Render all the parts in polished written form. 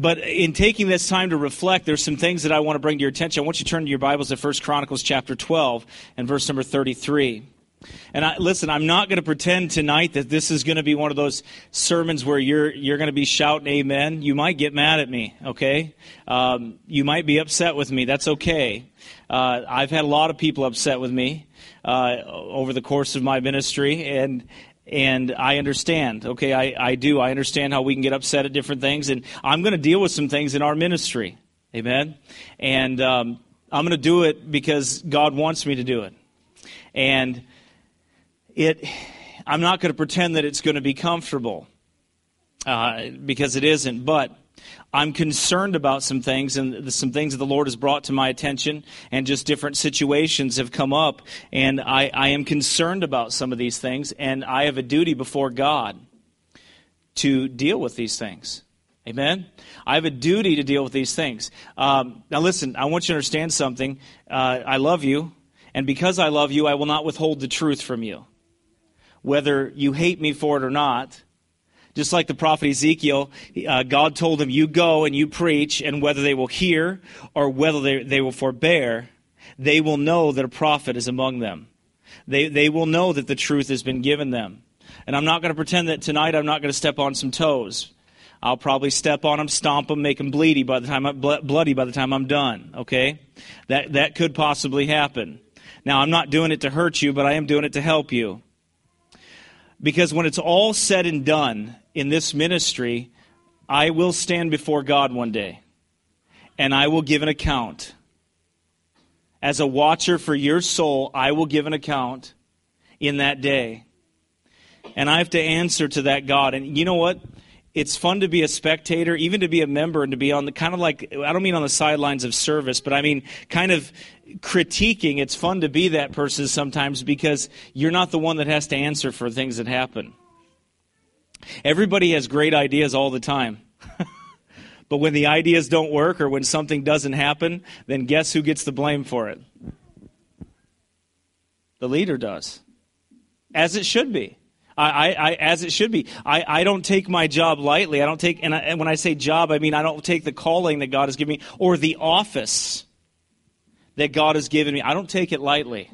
But in taking this time to reflect, there's some things that I want to bring to your attention. I want you to turn to your Bibles to 1 Chronicles chapter 12 and verse number 33. And listen, I'm not going to pretend tonight that this is going to be one of those sermons where you're going to be shouting amen. You might get mad at me, okay? You might be upset with me. That's okay. I've had a lot of people upset with me over the course of my ministry, and I understand, okay? I do. I understand how we can get upset at different things, and I'm going to deal with some things in our ministry, amen? And I'm going to do it because God wants me to do it. And I'm not going to pretend that it's going to be comfortable, because it isn't, but I'm concerned about some things, and some things that the Lord has brought to my attention, and just different situations have come up, and I am concerned about some of these things, and I have a duty before God to deal with these things. Amen? I have a duty to deal with these things. Now listen, I want you to understand something. I love you, and because I love you, I will not withhold the truth from you. Whether you hate me for it or not, just like the prophet Ezekiel, God told him, you go and you preach, and whether they will hear or whether they will forbear, they will know that a prophet is among them. They will know that the truth has been given them. And I'm not going to pretend that tonight I'm not going to step on some toes. I'll probably step on them, stomp them, make them bloody by the time I'm done, okay? That could possibly happen. Now, I'm not doing it to hurt you, but I am doing it to help you. Because when it's all said and done in this ministry, I will stand before God one day, and I will give an account. As a watcher for your soul, I will give an account in that day. And I have to answer to that God. And you know what? It's fun to be a spectator, even to be a member, and to be on the kind of like, I don't mean on the sidelines of service, but I mean kind of critiquing. It's fun to be that person sometimes because you're not the one that has to answer for things that happen. Everybody has great ideas all the time. But when the ideas don't work or when something doesn't happen, then guess who gets the blame for it? The leader does. As it should be. As it should be. I don't take my job lightly. And when I say job, I mean I don't take the calling that God has given me or the office that God has given me. I don't take it lightly.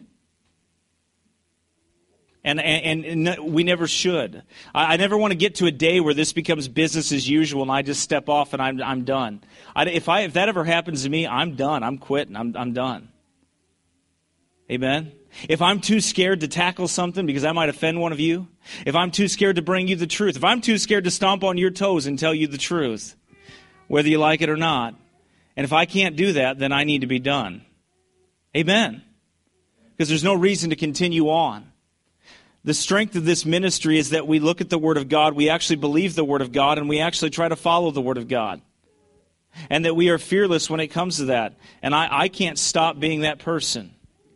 And we never should. I never want to get to a day where this becomes business as usual and I just step off and I'm done. If that ever happens to me, I'm done. I'm quitting. I'm done. Amen? If I'm too scared to tackle something because I might offend one of you, if I'm too scared to bring you the truth, if I'm too scared to stomp on your toes and tell you the truth, whether you like it or not, and if I can't do that, then I need to be done. Amen? Because there's no reason to continue on. The strength of this ministry is that we look at the Word of God, we actually believe the Word of God, and we actually try to follow the Word of God. And that we are fearless when it comes to that. And I can't stop being that person.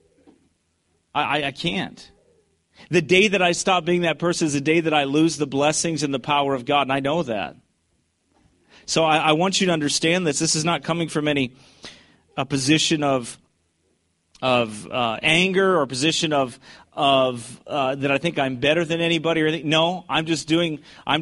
I can't. The day that I stop being that person is the day that I lose the blessings and the power of God, and I know that. So I want you to understand this. This is not coming from a position of anger or a position of that I think I'm better than anybody or anything. No, I'm just going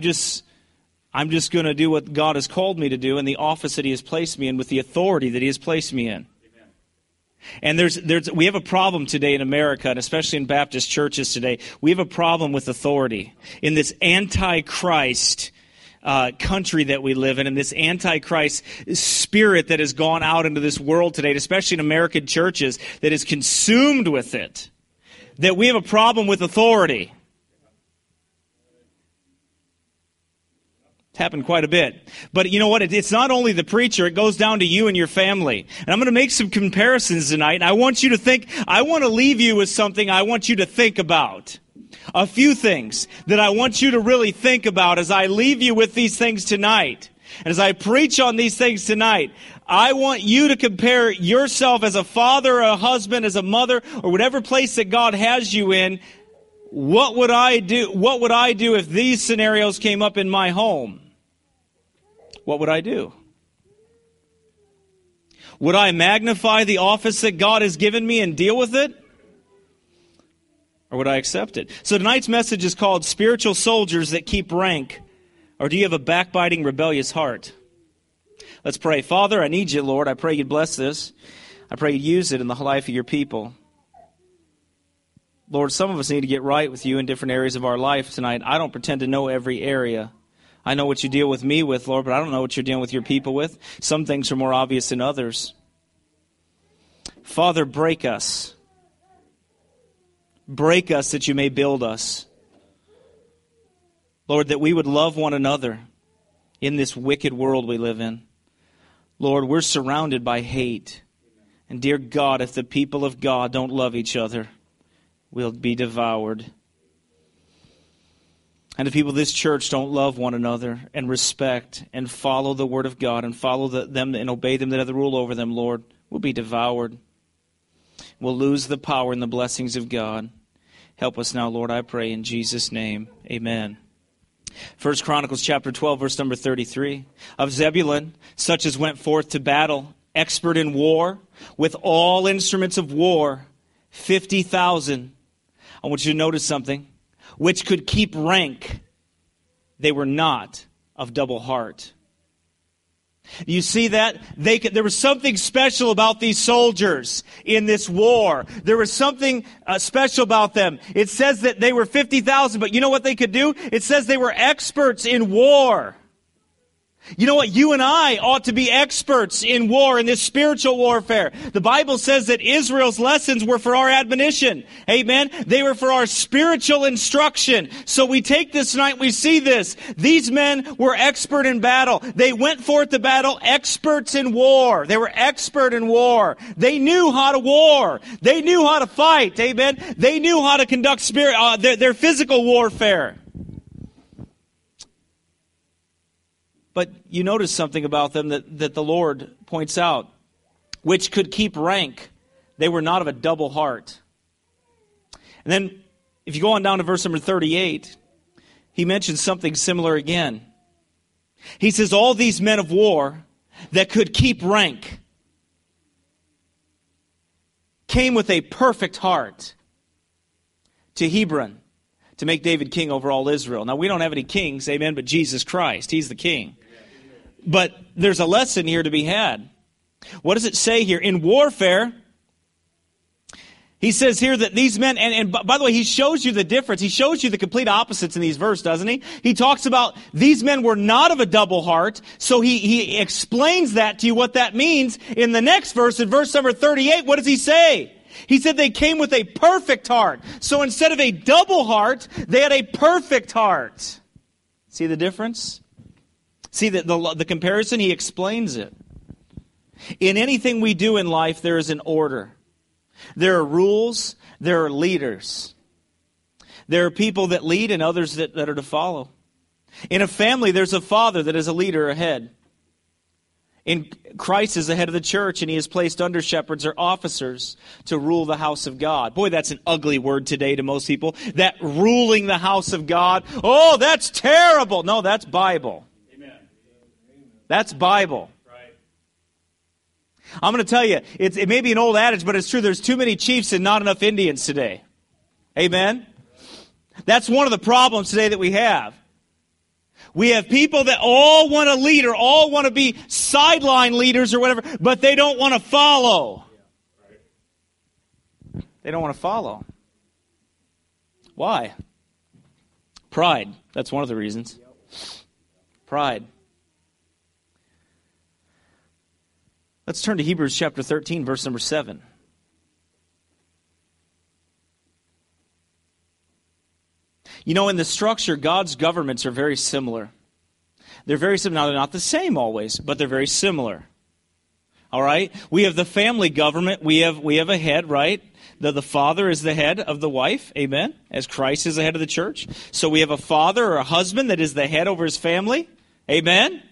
to do what God has called me to do in the office that He has placed me in with the authority that He has placed me in. And we have a problem today in America, and especially in Baptist churches today. We have a problem with authority in this anti-Christ country that we live in this anti-Christ spirit that has gone out into this world today, especially in American churches, that is consumed with it. That we have a problem with authority. It's happened quite a bit. But you know what? It's not only the preacher. It goes down to you and your family. And I'm going to make some comparisons tonight. And I want you to think, I want to leave you with something I want you to think about. A few things that I want you to really think about as I leave you with these things tonight. And as I preach on these things tonight, I want you to compare yourself as a father, a husband, as a mother, or whatever place that God has you in. What would I do? What would I do if these scenarios came up in my home? What would I do? Would I magnify the office that God has given me and deal with it? Or would I accept it? So tonight's message is called Spiritual Soldiers That Keep Rank. Or do you have a backbiting, rebellious heart? Let's pray. Father, I need you, Lord. I pray you'd bless this. I pray you'd use it in the life of your people. Lord, some of us need to get right with you in different areas of our life tonight. I don't pretend to know every area. I know what you deal with me with, Lord, but I don't know what you're dealing with your people with. Some things are more obvious than others. Father, break us. Break us that you may build us. Lord, that we would love one another in this wicked world we live in. Lord, we're surrounded by hate. And dear God, if the people of God don't love each other, we'll be devoured. And if people of this church don't love one another and respect and follow the Word of God and follow them and obey them that have the rule over them, Lord, we'll be devoured. We'll lose the power and the blessings of God. Help us now, Lord, I pray in Jesus' name. Amen. 1 Chronicles chapter 12, verse number 33. Of Zebulun, such as went forth to battle, expert in war, with all instruments of war, 50,000. I want you to notice something. Which could keep rank. They were not of double heart. You see that? There was something special about these soldiers in this war. There was something special about them. It says that they were 50,000, but you know what they could do? It says they were experts in war. You know what? You and I ought to be experts in war, in this spiritual warfare. The Bible says that Israel's lessons were for our admonition. Amen? They were for our spiritual instruction. So we take this tonight, we see this. These men were expert in battle. They went forth to battle, experts in war. They were expert in war. They knew how to war. They knew how to fight. Amen? They knew how to conduct their physical warfare. But you notice something about them that the Lord points out, which could keep rank. They were not of a double heart. And then, if you go on down to verse number 38, he mentions something similar again. He says, all these men of war that could keep rank came with a perfect heart to Hebron to make David king over all Israel. Now, we don't have any kings, amen, but Jesus Christ, he's the king. But there's a lesson here to be had. What does it say here? In warfare, he says here that these men, and by the way, he shows you the difference. He shows you the complete opposites in these verses, doesn't he? He talks about these men were not of a double heart. So he explains that to you, what that means. In the next verse, in verse number 38, what does he say? He said they came with a perfect heart. So instead of a double heart, they had a perfect heart. See the difference? See the comparison? He explains it. In anything we do in life, there is an order. There are rules. There are leaders. There are people that lead and others that are to follow. In a family, there's a father that is a leader, a head. In Christ is the head of the church, and he has placed under shepherds or officers to rule the house of God. Boy, that's an ugly word today to most people. That ruling the house of God. Oh, that's terrible. No, that's Bible. Amen. That's Bible. Right. I'm going to tell you, it may be an old adage, but it's true. There's too many chiefs and not enough Indians today. Amen? That's one of the problems today that we have. We have people that all want to lead or all want to be sideline leaders or whatever, but they don't want to follow. They don't want to follow. Why? Pride. That's one of the reasons. Pride. Let's turn to Hebrews chapter 13, verse number 7. You know, in the structure, God's governments are very similar. They're very similar. Now, they're not the same always, but they're very similar. All right? We have the family government. We have a head, right? The father is the head of the wife, amen, as Christ is the head of the church. So we have a father or a husband that is the head over his family, amen.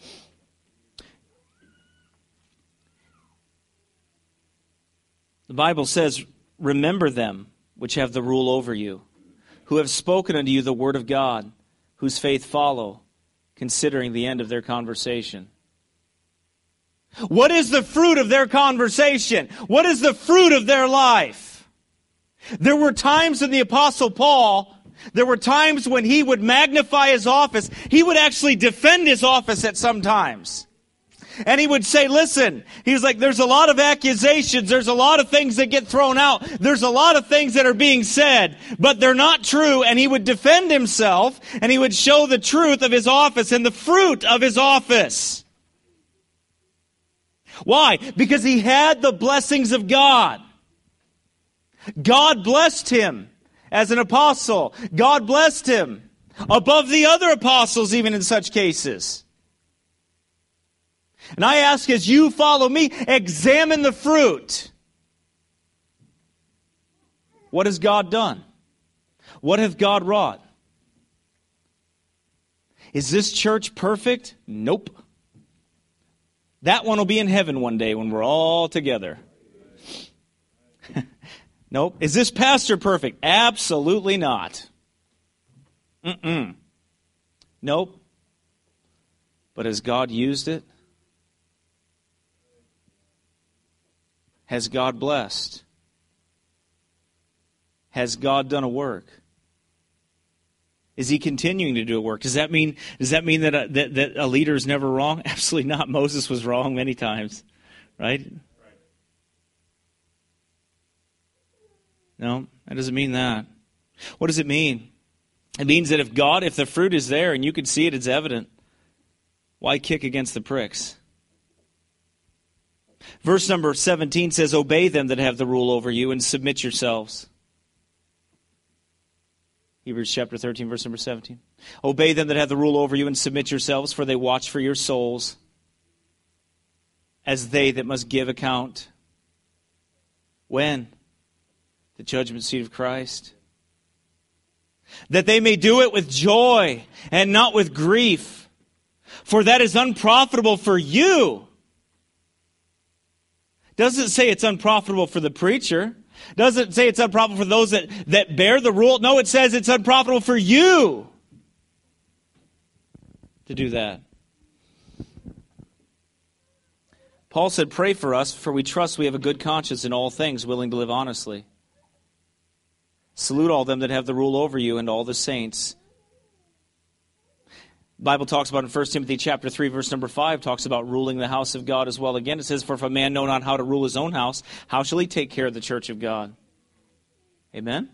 The Bible says, remember them which have the rule over you, who have spoken unto you the word of God, whose faith follow, considering the end of their conversation. What is the fruit of their conversation? What is the fruit of their life? There were times in the Apostle Paul, there were times when he would magnify his office. He would actually defend his office at some times. And he would say, listen, he was like, there's a lot of accusations. There's a lot of things that get thrown out. There's a lot of things that are being said, but they're not true. And he would defend himself, and he would show the truth of his office and the fruit of his office. Why? Because he had the blessings of God. God blessed him as an apostle. God blessed him above the other apostles, even in such cases. And I ask, as you follow me, examine the fruit. What has God done? What hath God wrought? Is this church perfect? Nope. That one will be in heaven one day when we're all together. Nope. Is this pastor perfect? Absolutely not. Nope. But has God used it? Has God blessed? Has God done a work? Is he continuing to do a work? Does that mean that a leader is never wrong? Absolutely not. Moses was wrong many times, right? No, that doesn't mean that. What does it mean? It means that if the fruit is there and you can see it, it's evident, why kick against the pricks? Verse number 17 says, obey them that have the rule over you and submit yourselves. Hebrews chapter 13, verse number 17. Obey them that have the rule over you and submit yourselves, for they watch for your souls as they that must give account. When? The judgment seat of Christ. That they may do it with joy and not with grief, for that is unprofitable for you. Doesn't say it's unprofitable for the preacher. Doesn't say it's unprofitable for those that bear the rule. No, it says it's unprofitable for you to do that. Paul said, pray for us, for we trust we have a good conscience in all things, willing to live honestly. Salute all them that have the rule over you and all the saints. The Bible talks about in 1 Timothy chapter 3, verse number 5, talks about ruling the house of God as well. Again, it says, for if a man know not how to rule his own house, how shall he take care of the church of God? Amen?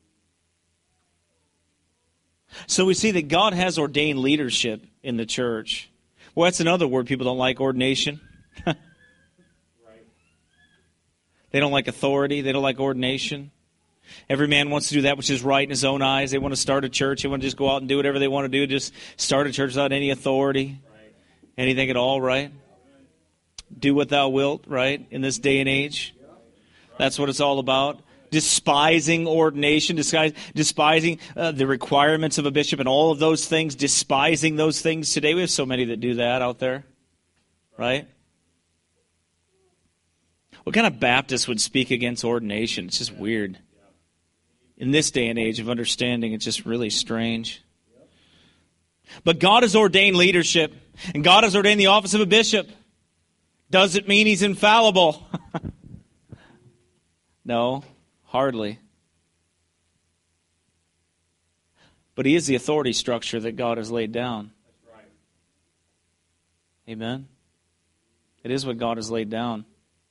So we see that God has ordained leadership in the church. Well, that's another word people don't like, ordination. They don't like authority. They don't like ordination. Every man wants to do that which is right in his own eyes. They want to start a church. They want to just go out and do whatever they want to do. Just start a church without any authority, anything at all, right? Do what thou wilt, right, in this day and age. That's what it's all about. Despising ordination, despising the requirements of a bishop and all of those things, despising those things today. We have so many that do that out there, right? What kind of Baptist would speak against ordination? It's just weird. In this day and age of understanding, it's just really strange. But God has ordained leadership, and God has ordained the office of a bishop. Does it mean he's infallible? No, hardly. But he is the authority structure that God has laid down. Amen? It is what God has laid down.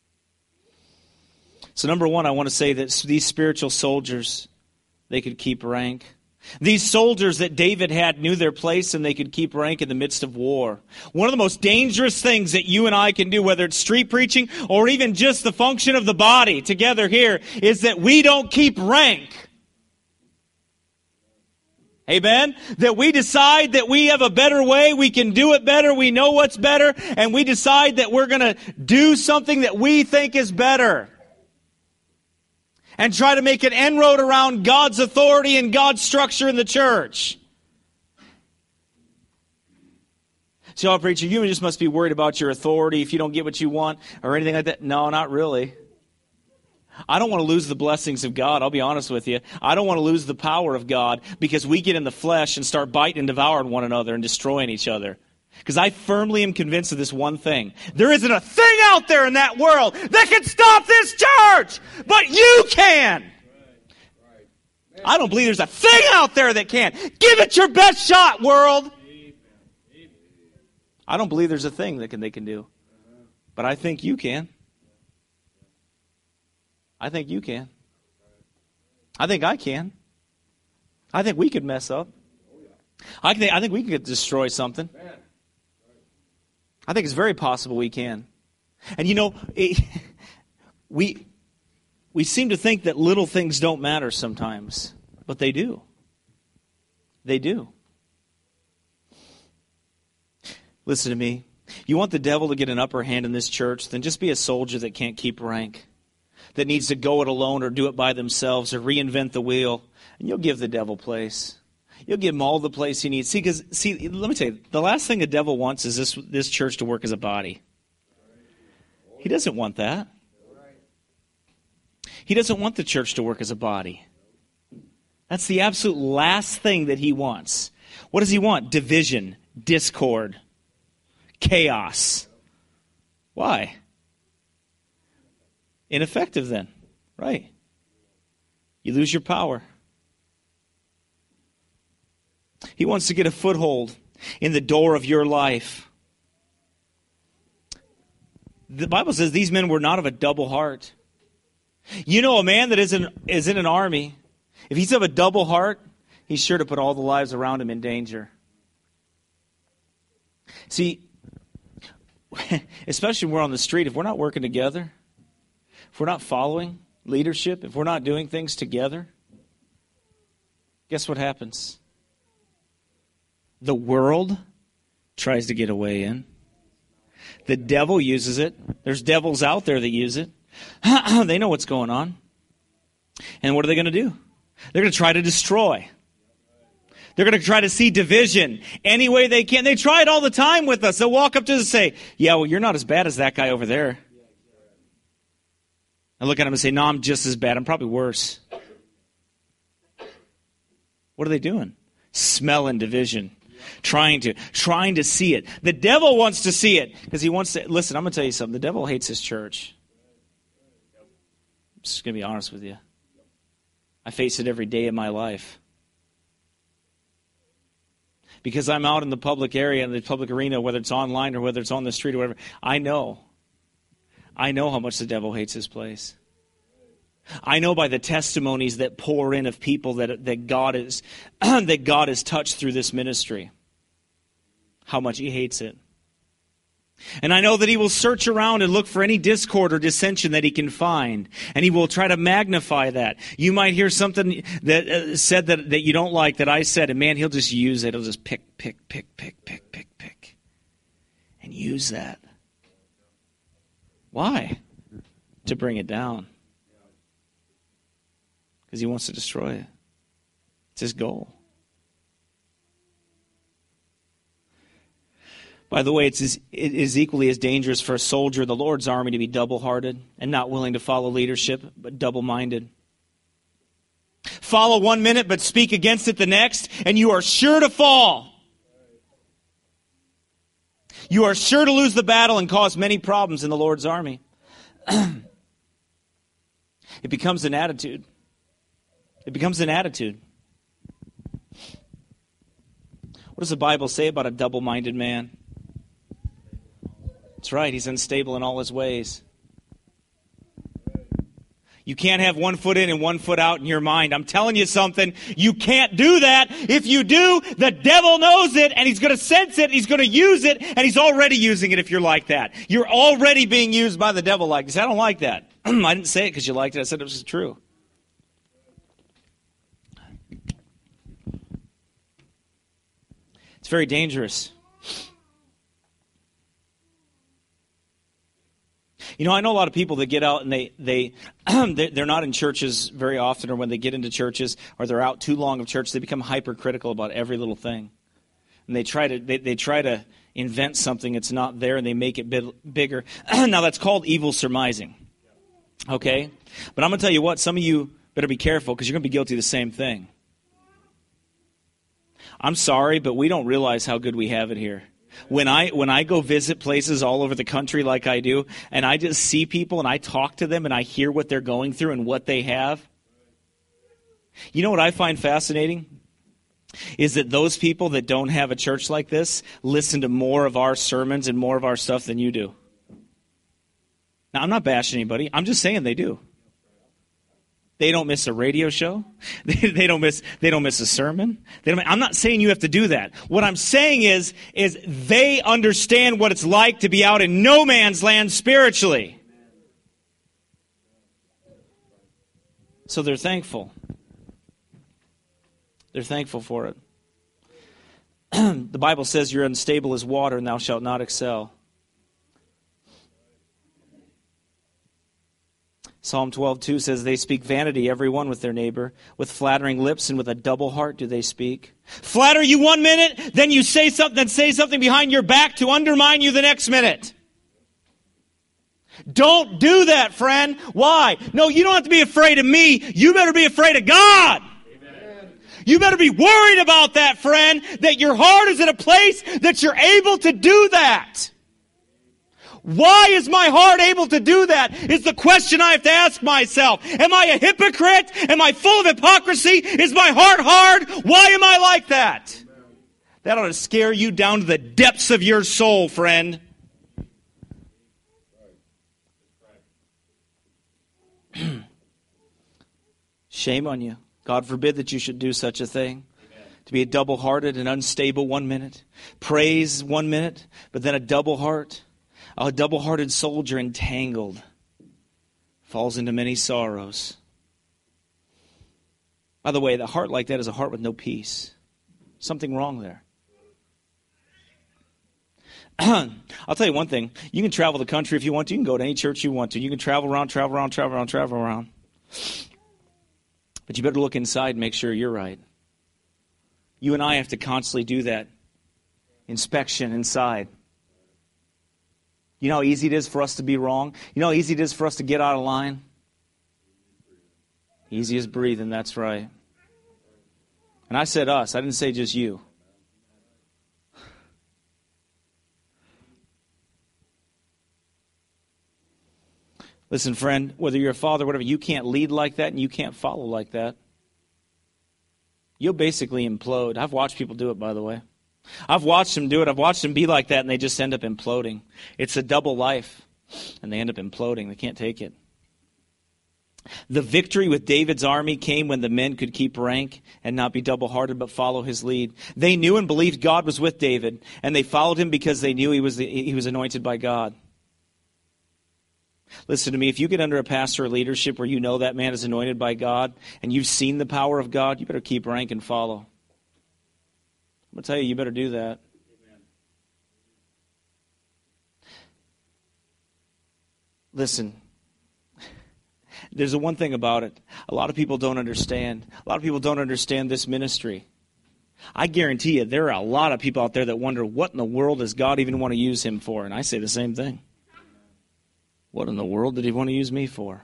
So number one, I want to say that these spiritual soldiers, they could keep rank. These soldiers that David had knew their place and they could keep rank in the midst of war. One of the most dangerous things that you and I can do, whether it's street preaching or even just the function of the body together here, is that we don't keep rank. Amen? That we decide that we have a better way, we can do it better, we know what's better, and we decide that we're going to do something that we think is better. And try to make an inroad around God's authority and God's structure in the church. See, oh, preacher, you just must be worried about your authority if you don't get what you want or anything like that. No, not really. I don't want to lose the blessings of God, I'll be honest with you. I don't want to lose the power of God because we get in the flesh and start biting and devouring one another and destroying each other. Because I firmly am convinced of this one thing. There isn't a thing out there in that world that can stop this church, but you can. I don't believe there's a thing out there that can. Give it your best shot, world. I don't believe there's a thing that they can do. But I think you can. I think you can. I think I can. I think we could mess up. I think we could destroy something. I think it's very possible we can. And we seem to think that little things don't matter sometimes, but they do. They do. Listen to me. You want the devil to get an upper hand in this church, then just be a soldier that can't keep rank, that needs to go it alone or do it by themselves or reinvent the wheel, and you'll give the devil place. You'll give him all the place he needs. See, let me tell you, the last thing the devil wants is this church to work as a body. He doesn't want that. He doesn't want the church to work as a body. That's the absolute last thing that he wants. What does he want? Division, discord, chaos. Why? Ineffective then, right? You lose your power. He wants to get a foothold in the door of your life. The Bible says these men were not of a double heart. You know, a man that is in an army, if he's of a double heart, he's sure to put all the lives around him in danger. See, especially when we're on the street, if we're not working together, if we're not following leadership, if we're not doing things together, guess what happens? The world tries to get a way in. The devil uses it. There's devils out there that use it. They know what's going on. And what are they going to do? They're going to try to destroy. They're going to try to see division any way they can. They try it all the time with us. They'll walk up to us and say, yeah, well, you're not as bad as that guy over there. I look at him and say, no, I'm just as bad. I'm probably worse. What are they doing? Smelling division. Trying to see it. The devil wants to see it because he wants to. Listen, I'm going to tell you something. The devil hates his church. I'm just going to be honest with you. I face it every day of my life. Because I'm out in the public area, in the public arena, whether it's online or whether it's on the street or whatever, I know how much the devil hates his place. I know by the testimonies that pour in of people that God is that God has touched through this ministry, how much he hates it. And I know that he will search around and look for any discord or dissension that he can find, and he will try to magnify that. You might hear something that said that you don't like that I said, and man, he'll just use it. He'll just pick, and use that. Why? To bring it down. Because he wants to destroy it. It's his goal. By the way, it is equally as dangerous for a soldier of the Lord's army to be double-hearted and not willing to follow leadership, but double-minded. Follow 1 minute, but speak against it the next, and you are sure to fall. You are sure to lose the battle and cause many problems in the Lord's army. It becomes an attitude. It becomes an attitude. What does the Bible say about a double-minded man? That's right, he's unstable in all his ways. You can't have 1 foot in and 1 foot out in your mind. I'm telling you something. You can't do that. If you do, the devil knows it, and he's going to sense it, he's going to use it, and he's already using it if you're like that. You're already being used by the devil like this. I don't like that. I didn't say it because you liked it. I said it was true. It's very dangerous. You know, I know a lot of people that get out and they're not in churches very often, or when they get into churches or they're out too long of church, they become hypercritical about every little thing. And they try to invent something that's not there, and they make it bigger. Now that's called evil surmising. Okay? But I'm going to tell you what, some of you better be careful because you're going to be guilty of the same thing. I'm sorry, but we don't realize how good we have it here. When I go visit places all over the country like I do, and I just see people and I talk to them and I hear what they're going through and what they have, you know what I find fascinating? is that those people that don't have a church like this listen to more of our sermons and more of our stuff than you do. Now, I'm not bashing anybody. I'm just saying they do. They don't miss a radio show. They don't miss a sermon. I'm not saying you have to do that. What I'm saying is they understand what it's like to be out in no man's land spiritually. So they're thankful. They're thankful for it. The Bible says you're unstable as water and thou shalt not excel. Psalm 12:2 says they speak vanity, every one with their neighbor. With flattering lips and with a double heart do they speak. Flatter you 1 minute, then you say something behind your back to undermine you the next minute. Don't do that, friend. Why? No, you don't have to be afraid of me. You better be afraid of God. You better be worried about that, friend, that your heart is in a place that you're able to do that. Why is my heart able to do that is the question I have to ask myself. Am I a hypocrite? Am I full of hypocrisy? Is my heart hard? Why am I like that? That ought to scare you down to the depths of your soul, friend. Shame on you. God forbid that you should do such a thing. Amen. To be a double-hearted and unstable 1 minute. Praise 1 minute, but then a double-hearted soldier entangled. Falls into many sorrows. By the way, the heart like that is a heart with no peace. Something wrong there. I'll tell you one thing. You can travel the country if you want to. You can go to any church you want to. You can travel around. But you better look inside and make sure you're right. You and I have to constantly do that inspection inside. You know how easy it is for us to be wrong? You know how easy it is for us to get out of line? Easy as breathing, that's right. And I said us, I didn't say just you. Listen, friend, whether you're a father or whatever, you can't lead like that and you can't follow like that. You'll basically implode. I've watched people do it, by the way. I've watched them do it. I've watched them be like that and they just end up imploding. It's a double life and they end up imploding. They can't take it. The victory with David's army came when the men could keep rank and not be double-hearted but follow his lead. They knew and believed God was with David and they followed him because they knew he was anointed by God. Listen to me, if you get under a pastor or leadership where you know that man is anointed by God and you've seen the power of God, you better keep rank and follow. I'm going to tell you, you better do that. Amen. Listen, there's the one thing about it. A lot of people don't understand. A lot of people don't understand this ministry. I guarantee you there are a lot of people out there that wonder, what in the world does God even want to use him for? And I say the same thing. What in the world did he want to use me for?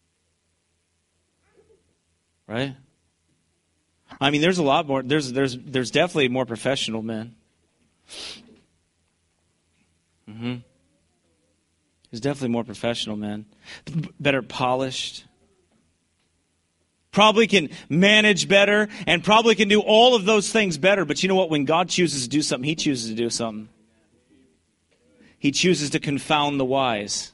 Right? I mean, there's a lot more. There's definitely more professional men. There's definitely more professional men. Better polished. Probably can manage better and probably can do all of those things better. But you know what? When God chooses to do something, he chooses to do something. He chooses to confound the wise.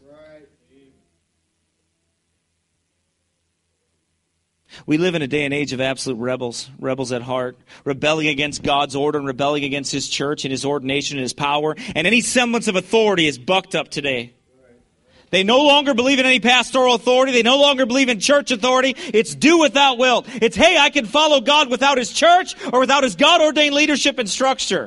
We live in a day and age of absolute rebels at heart, rebelling against God's order and rebelling against his church and his ordination and his power. And any semblance of authority is bucked up today. They no longer believe in any pastoral authority. They no longer believe in church authority. It's do without will. It's, hey, I can follow God without his church or without his God-ordained leadership and structure.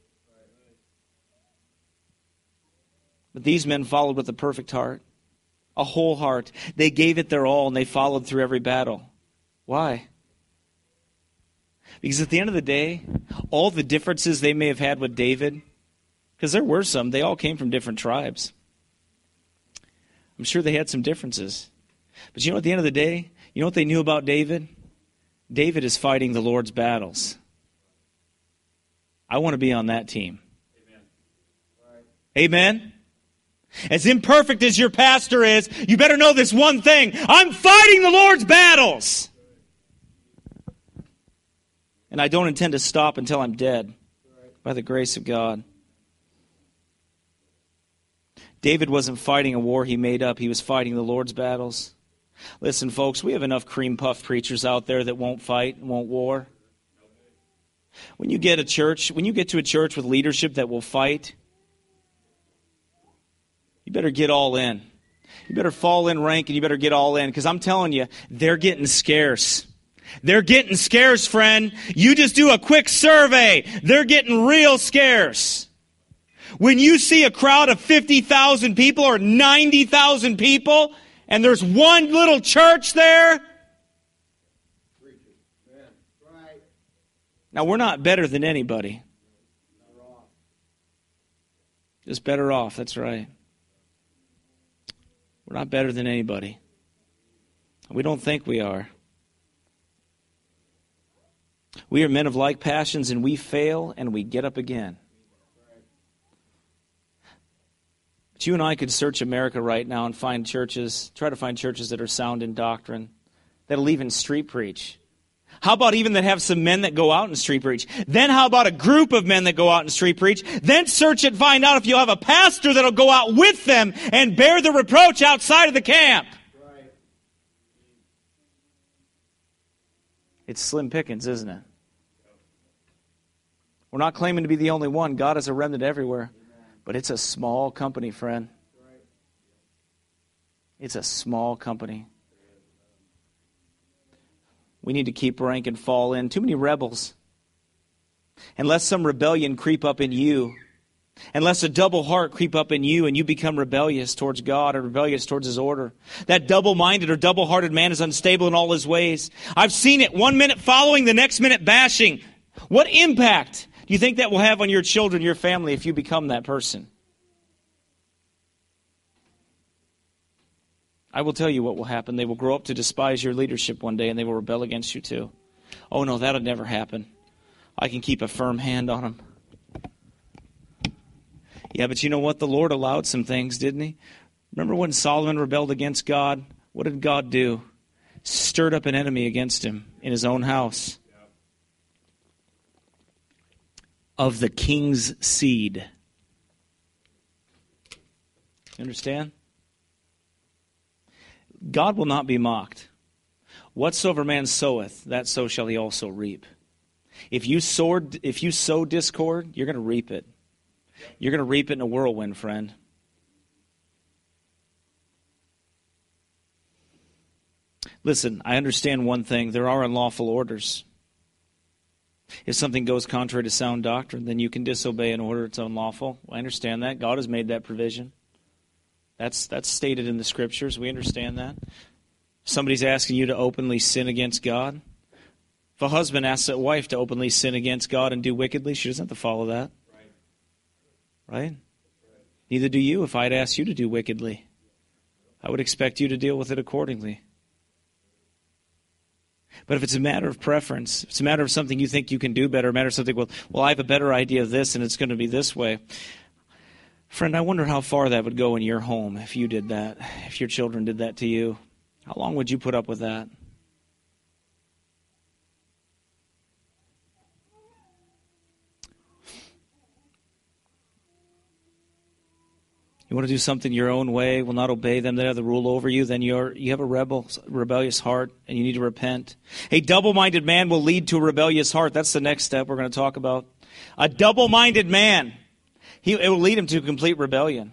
But these men followed with a perfect heart, a whole heart. They gave it their all and they followed through every battle. Why? Because at the end of the day, all the differences they may have had with David, because there were some, they all came from different tribes. I'm sure they had some differences. But you know, at the end of the day, you know what they knew about David? David is fighting the Lord's battles. I want to be on that team. Amen. Amen? As imperfect as your pastor is, you better know this one thing. I'm fighting the Lord's battles. And I don't intend to stop until I'm dead, by the grace of God. David wasn't fighting a war he made up. He was fighting the Lord's battles. Listen, folks, we have enough cream puff preachers out there that won't fight, won't war. When you get to a church with leadership that will fight, you better get all in. You better fall in rank and you better get all in. Because I'm telling you, they're getting scarce. They're getting scarce, friend. You just do a quick survey. They're getting real scarce. When you see a crowd of 50,000 people or 90,000 people, and there's one little church there. Now, we're not better than anybody. Just better off, that's right. We're not better than anybody. We don't think we are. We are men of like passions, and we fail, and we get up again. But you and I could search America right now and find churches, try to find churches that are sound in doctrine, that'll even street preach. How about even that have some men that go out and street preach? Then how about a group of men that go out and street preach? Then search and find out if you'll have a pastor that'll go out with them and bear the reproach outside of the camp. Right. It's slim pickings, isn't it? We're not claiming to be the only one. God has a remnant everywhere. But it's a small company, friend. It's a small company. We need to keep rank and fall in. Too many rebels. Unless some rebellion creep up in you, unless a double heart creep up in you and you become rebellious towards God or rebellious towards His order. That double-minded or double-hearted man is unstable in all his ways. I've seen it. 1 minute following, the next minute bashing. What impact do you think that will have on your children, your family, if you become that person? I will tell you what will happen. They will grow up to despise your leadership one day, and they will rebel against you too. Oh no, that'll never happen. I can keep a firm hand on them. Yeah, but you know what? The Lord allowed some things, didn't He? Remember when Solomon rebelled against God? What did God do? Stirred up an enemy against him in his own house. Of the king's seed. You understand? God will not be mocked. Whatsoever man soweth, that so shall he also reap. If you sow discord, you're going to reap it. You're going to reap it in a whirlwind, friend. Listen, I understand one thing. There are unlawful orders. If something goes contrary to sound doctrine, then you can disobey an order. It's unlawful. I understand that. God has made that provision. That's stated in the Scriptures. We understand that. Somebody's asking you to openly sin against God. If a husband asks a wife to openly sin against God and do wickedly, she doesn't have to follow that. Right? Neither do you if I'd ask you to do wickedly. I would expect you to deal with it accordingly. But if it's a matter of preference, if it's a matter of something you think you can do better, a matter of something, well, I have a better idea of this and it's going to be this way. Friend, I wonder how far that would go in your home if you did that, if your children did that to you. How long would you put up with that? You want to do something your own way, will not obey them that have the rule over you, then you have a rebellious heart, and you need to repent. A double-minded man will lead to a rebellious heart. That's the next step we're going to talk about. A double-minded man, it will lead him to complete rebellion.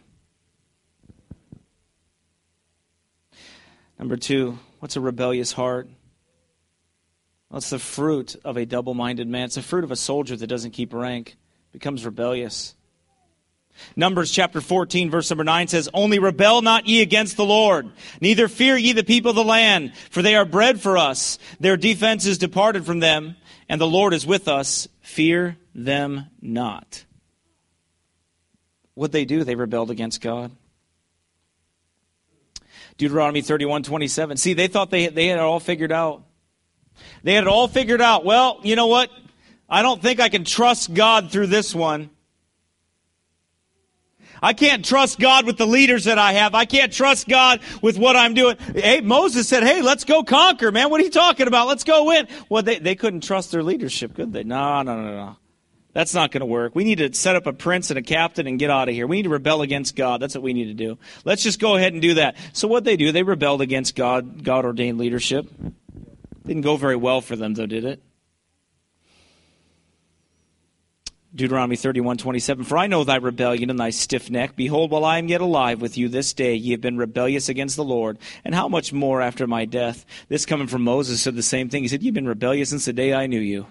Number 2, what's a rebellious heart? Well, it's the fruit of a double-minded man. It's the fruit of a soldier that doesn't keep rank, becomes rebellious. Numbers chapter 14, verse number 9 says, "Only rebel not ye against the Lord, neither fear ye the people of the land, for they are bread for us. Their defense is departed from them, and the Lord is with us. Fear them not." What'd they do? They rebelled against God. Deuteronomy 31:27. See, they thought they had it all figured out. They had it all figured out. Well, you know what? I don't think I can trust God through this one. I can't trust God with the leaders that I have. I can't trust God with what I'm doing. Hey, Moses said, hey, let's go conquer, man. What are you talking about? Let's go win. Well, they couldn't trust their leadership, could they? No. That's not going to work. We need to set up a prince and a captain and get out of here. We need to rebel against God. That's what we need to do. Let's just go ahead and do that. So what they do, they rebelled against God-ordained leadership. Didn't go very well for them, though, did it? Deuteronomy 31:27, for I know thy rebellion and thy stiff neck. Behold, while I am yet alive with you this day, ye have been rebellious against the Lord. And how much more after my death? This coming from Moses said the same thing. He said, you've been rebellious since the day I knew you.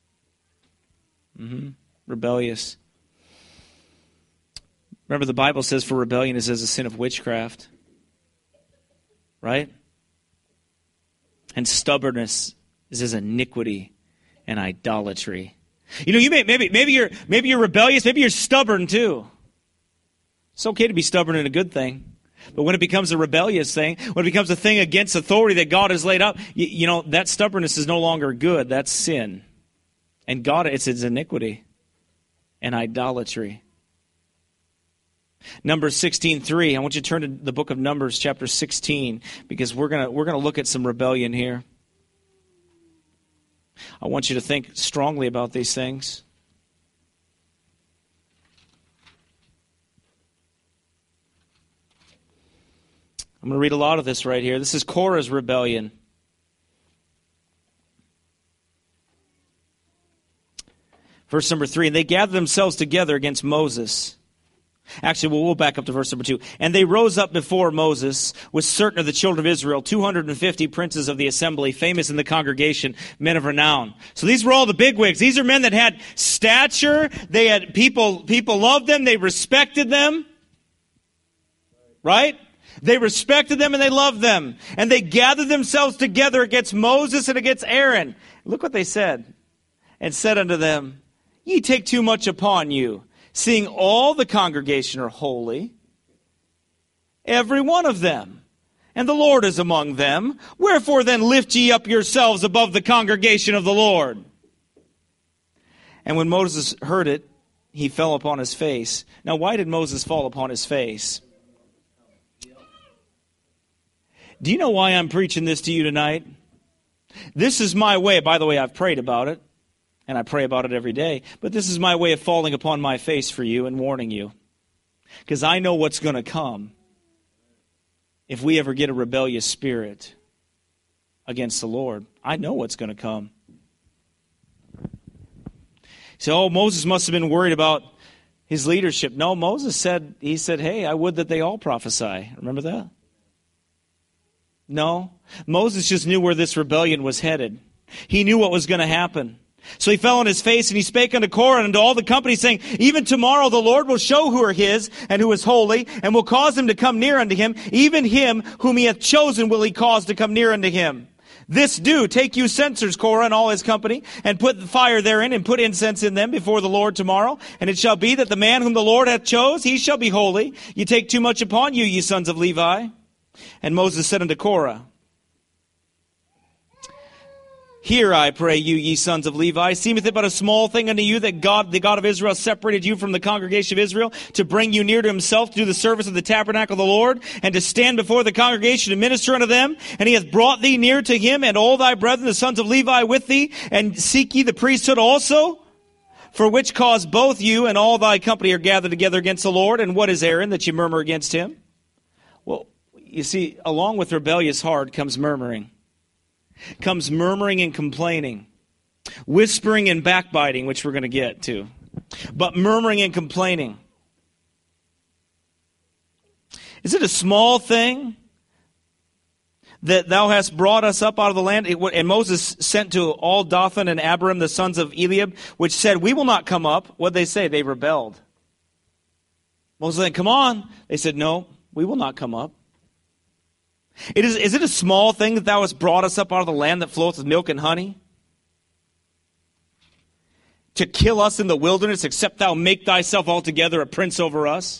Rebellious. Remember, the Bible says for rebellion is as a sin of witchcraft. Right? And stubbornness is as iniquity and idolatry. You know, maybe you're rebellious, maybe you're stubborn too. It's okay to be stubborn in a good thing. But when it becomes a rebellious thing, when it becomes a thing against authority that God has laid out, you know, that stubbornness is no longer good. That's sin. And God, it's iniquity and idolatry. Numbers 16:3. I want you to turn to the book of Numbers, chapter 16, because we're gonna look at some rebellion here. I want you to think strongly about these things. I'm going to read a lot of this right here. This is Korah's rebellion. Verse number 3, and they gathered themselves together against Moses. Actually, we'll back up to verse number 2. And they rose up before Moses with certain of the children of Israel, 250 princes of the assembly, famous in the congregation, men of renown. So these were all the bigwigs. These are men that had stature. They had people loved them. They respected them. Right? They respected them and they loved them. And they gathered themselves together against Moses and against Aaron. Look what they said. And said unto them, ye take too much upon you, seeing all the congregation are holy, every one of them, and the Lord is among them. Wherefore then lift ye up yourselves above the congregation of the Lord. And when Moses heard it, he fell upon his face. Now, why did Moses fall upon his face? Do you know why I'm preaching this to you tonight? This is my way. By the way, I've prayed about it. And I pray about it every day. But this is my way of falling upon my face for you and warning you. Because I know what's going to come if we ever get a rebellious spirit against the Lord. I know what's going to come. So, Moses must have been worried about his leadership. No, Moses said, hey, I would that they all prophesy. Remember that? No. Moses just knew where this rebellion was headed. He knew what was going to happen. So he fell on his face, and he spake unto Korah and unto all the company, saying, even tomorrow the Lord will show who are his, and who is holy, and will cause them to come near unto him. Even him whom he hath chosen will he cause to come near unto him. This do, take you censers, Korah and all his company, and put the fire therein, and put incense in them before the Lord tomorrow. And it shall be that the man whom the Lord hath chose, he shall be holy. You take too much upon you, ye sons of Levi. And Moses said unto Korah, hear, I pray you, ye sons of Levi, seemeth it but a small thing unto you that God, the God of Israel, separated you from the congregation of Israel to bring you near to himself to do the service of the tabernacle of the Lord, and to stand before the congregation and minister unto them? And he hath brought thee near to him, and all thy brethren, the sons of Levi, with thee, and seek ye the priesthood also? For which cause both you and all thy company are gathered together against the Lord. And what is Aaron that you murmur against him? Well, you see, along with rebellious heart comes murmuring. Comes murmuring and complaining, whispering and backbiting, which we're going to get to. But murmuring and complaining. Is it a small thing that thou hast brought us up out of the land? And Moses sent to all Dathan and Abiram, the sons of Eliab, which said, we will not come up. What did they say? They rebelled. Moses said, come on. They said, no, we will not come up. Is it a small thing that thou hast brought us up out of the land that floweth with milk and honey? To kill us in the wilderness, except thou make thyself altogether a prince over us?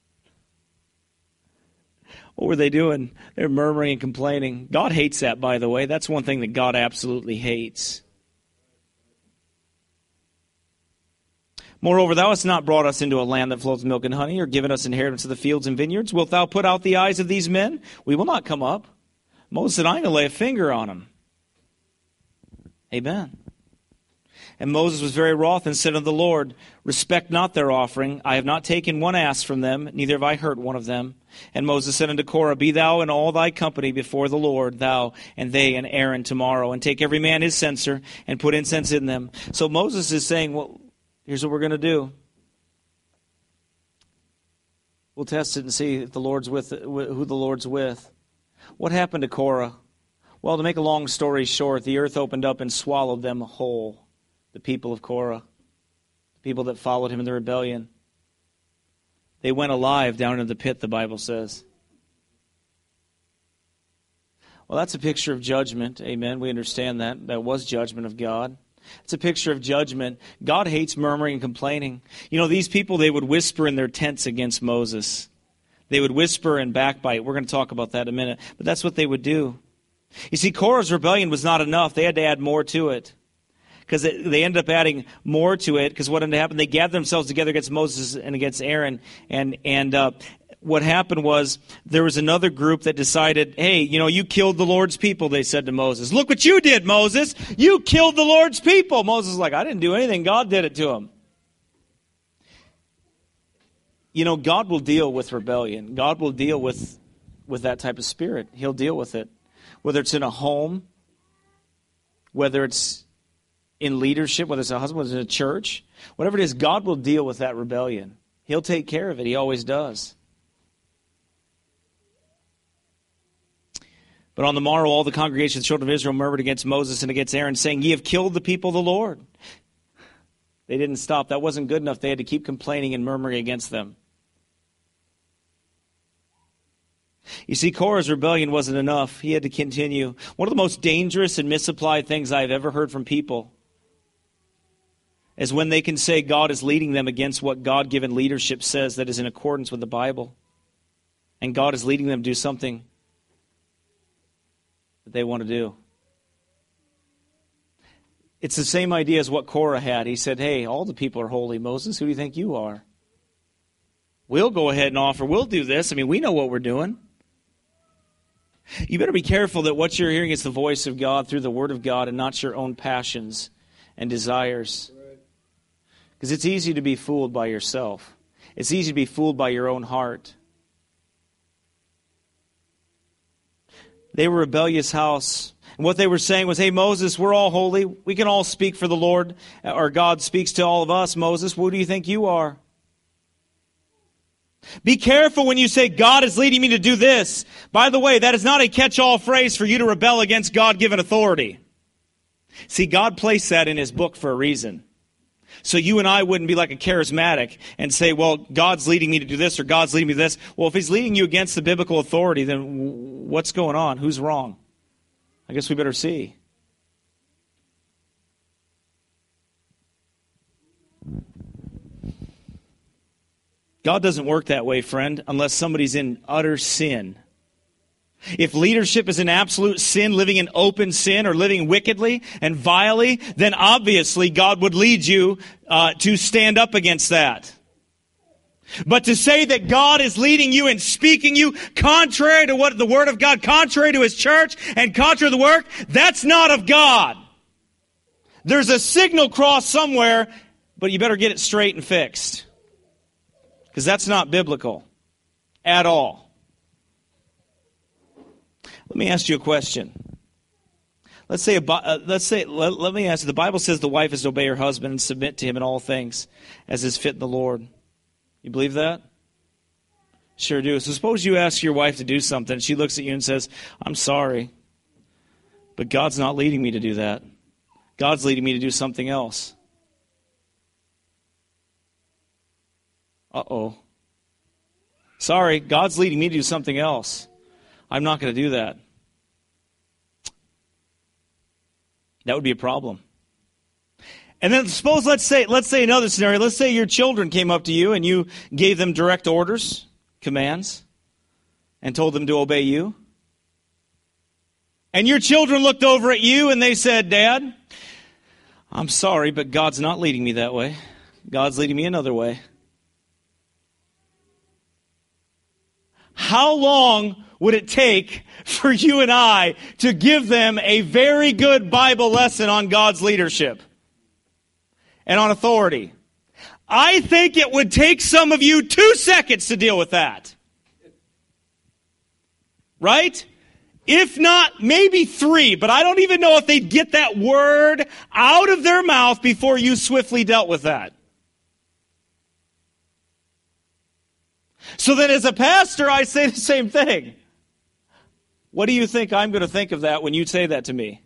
What were they doing? They're murmuring and complaining. God hates that, by the way. That's one thing that God absolutely hates. Moreover, thou hast not brought us into a land that flows with milk and honey, or given us inheritance of the fields and vineyards. Wilt thou put out the eyes of these men? We will not come up. Moses said, I'm going to lay a finger on them. Amen. And Moses was very wroth and said unto the Lord, respect not their offering. I have not taken one ass from them, neither have I hurt one of them. And Moses said unto Korah, be thou and all thy company before the Lord, thou and they and Aaron tomorrow, and take every man his censer, and put incense in them. So Moses is saying, well, here's what we're going to do. We'll test it and see if the Lord's with who the Lord's with. What happened to Korah? Well, to make a long story short, the earth opened up and swallowed them whole. The people of Korah, the people that followed him in the rebellion. They went alive down into the pit, the Bible says. Well, that's a picture of judgment. Amen. We understand that. That was judgment of God. It's a picture of judgment. God hates murmuring and complaining. You know, these people, they would whisper in their tents against Moses. They would whisper and backbite. We're going to talk about that in a minute. But that's what they would do. You see, Korah's rebellion was not enough. They had to add more to it. Because they ended up adding more to it. Because what ended up happening, they gathered themselves together against Moses and against Aaron. And what happened was there was another group that decided, hey, you know, you killed the Lord's people, they said to Moses. Look what you did, Moses. You killed the Lord's people. Moses was like, I didn't do anything. God did it to him. You know, God will deal with rebellion. God will deal with that type of spirit. He'll deal with it. Whether it's in a home, whether it's in leadership, whether it's a husband, whether it's in a church, whatever it is, God will deal with that rebellion. He'll take care of it. He always does. But on the morrow, all the congregation of the children of Israel murmured against Moses and against Aaron, saying, ye have killed the people of the Lord. They didn't stop. That wasn't good enough. They had to keep complaining and murmuring against them. You see, Korah's rebellion wasn't enough. He had to continue. One of the most dangerous and misapplied things I've ever heard from people is when they can say God is leading them against what God-given leadership says that is in accordance with the Bible. And God is leading them to do something that they want to do. It's the same idea as what Korah had. He said, hey, all the people are holy. Moses, who do you think you are? We'll go ahead and offer. We'll do this. I mean, we know what we're doing. You better be careful that what you're hearing is the voice of God through the Word of God and not your own passions and desires. Because it's easy to be fooled by yourself. It's easy to be fooled by your own heart. They were a rebellious house. And what they were saying was, hey, Moses, we're all holy. We can all speak for the Lord. Or God speaks to all of us. Moses, who do you think you are? Be careful when you say, God is leading me to do this. By the way, that is not a catch-all phrase for you to rebel against God-given authority. See, God placed that in His book for a reason. So you and I wouldn't be like a charismatic and say, well, God's leading me to do this or God's leading me to this. Well, if He's leading you against the biblical authority, then what's going on? Who's wrong? I guess we better see. God doesn't work that way, friend, unless somebody's in utter sin. If leadership is in absolute sin, living in open sin, or living wickedly and vilely, then obviously God would lead you to stand up against that. But to say that God is leading you and speaking you contrary to what the Word of God, contrary to His church, and contrary to the work, that's not of God. There's a signal cross somewhere, but you better get it straight and fixed. Because that's not biblical at all. Let me ask you a question. Let me ask you, the Bible says the wife is to obey her husband and submit to him in all things as is fit in the Lord. You believe that? Sure do. So suppose you ask your wife to do something, and she looks at you and says, I'm sorry, but God's not leading me to do that. God's leading me to do something else. Uh-oh. Sorry, God's leading me to do something else. I'm not going to do that. That would be a problem. And then suppose, let's say another scenario. Let's say your children came up to you and you gave them direct orders, commands, and told them to obey you. And your children looked over at you and they said, Dad, I'm sorry, but God's not leading me that way. God's leading me another way. How long would it take for you and I to give them a very good Bible lesson on God's leadership and on authority? I think it would take some of you 2 seconds to deal with that. Right? If not, maybe 3, but I don't even know if they'd get that word out of their mouth before you swiftly dealt with that. So then as a pastor, I say the same thing. What do you think I'm going to think of that when you say that to me?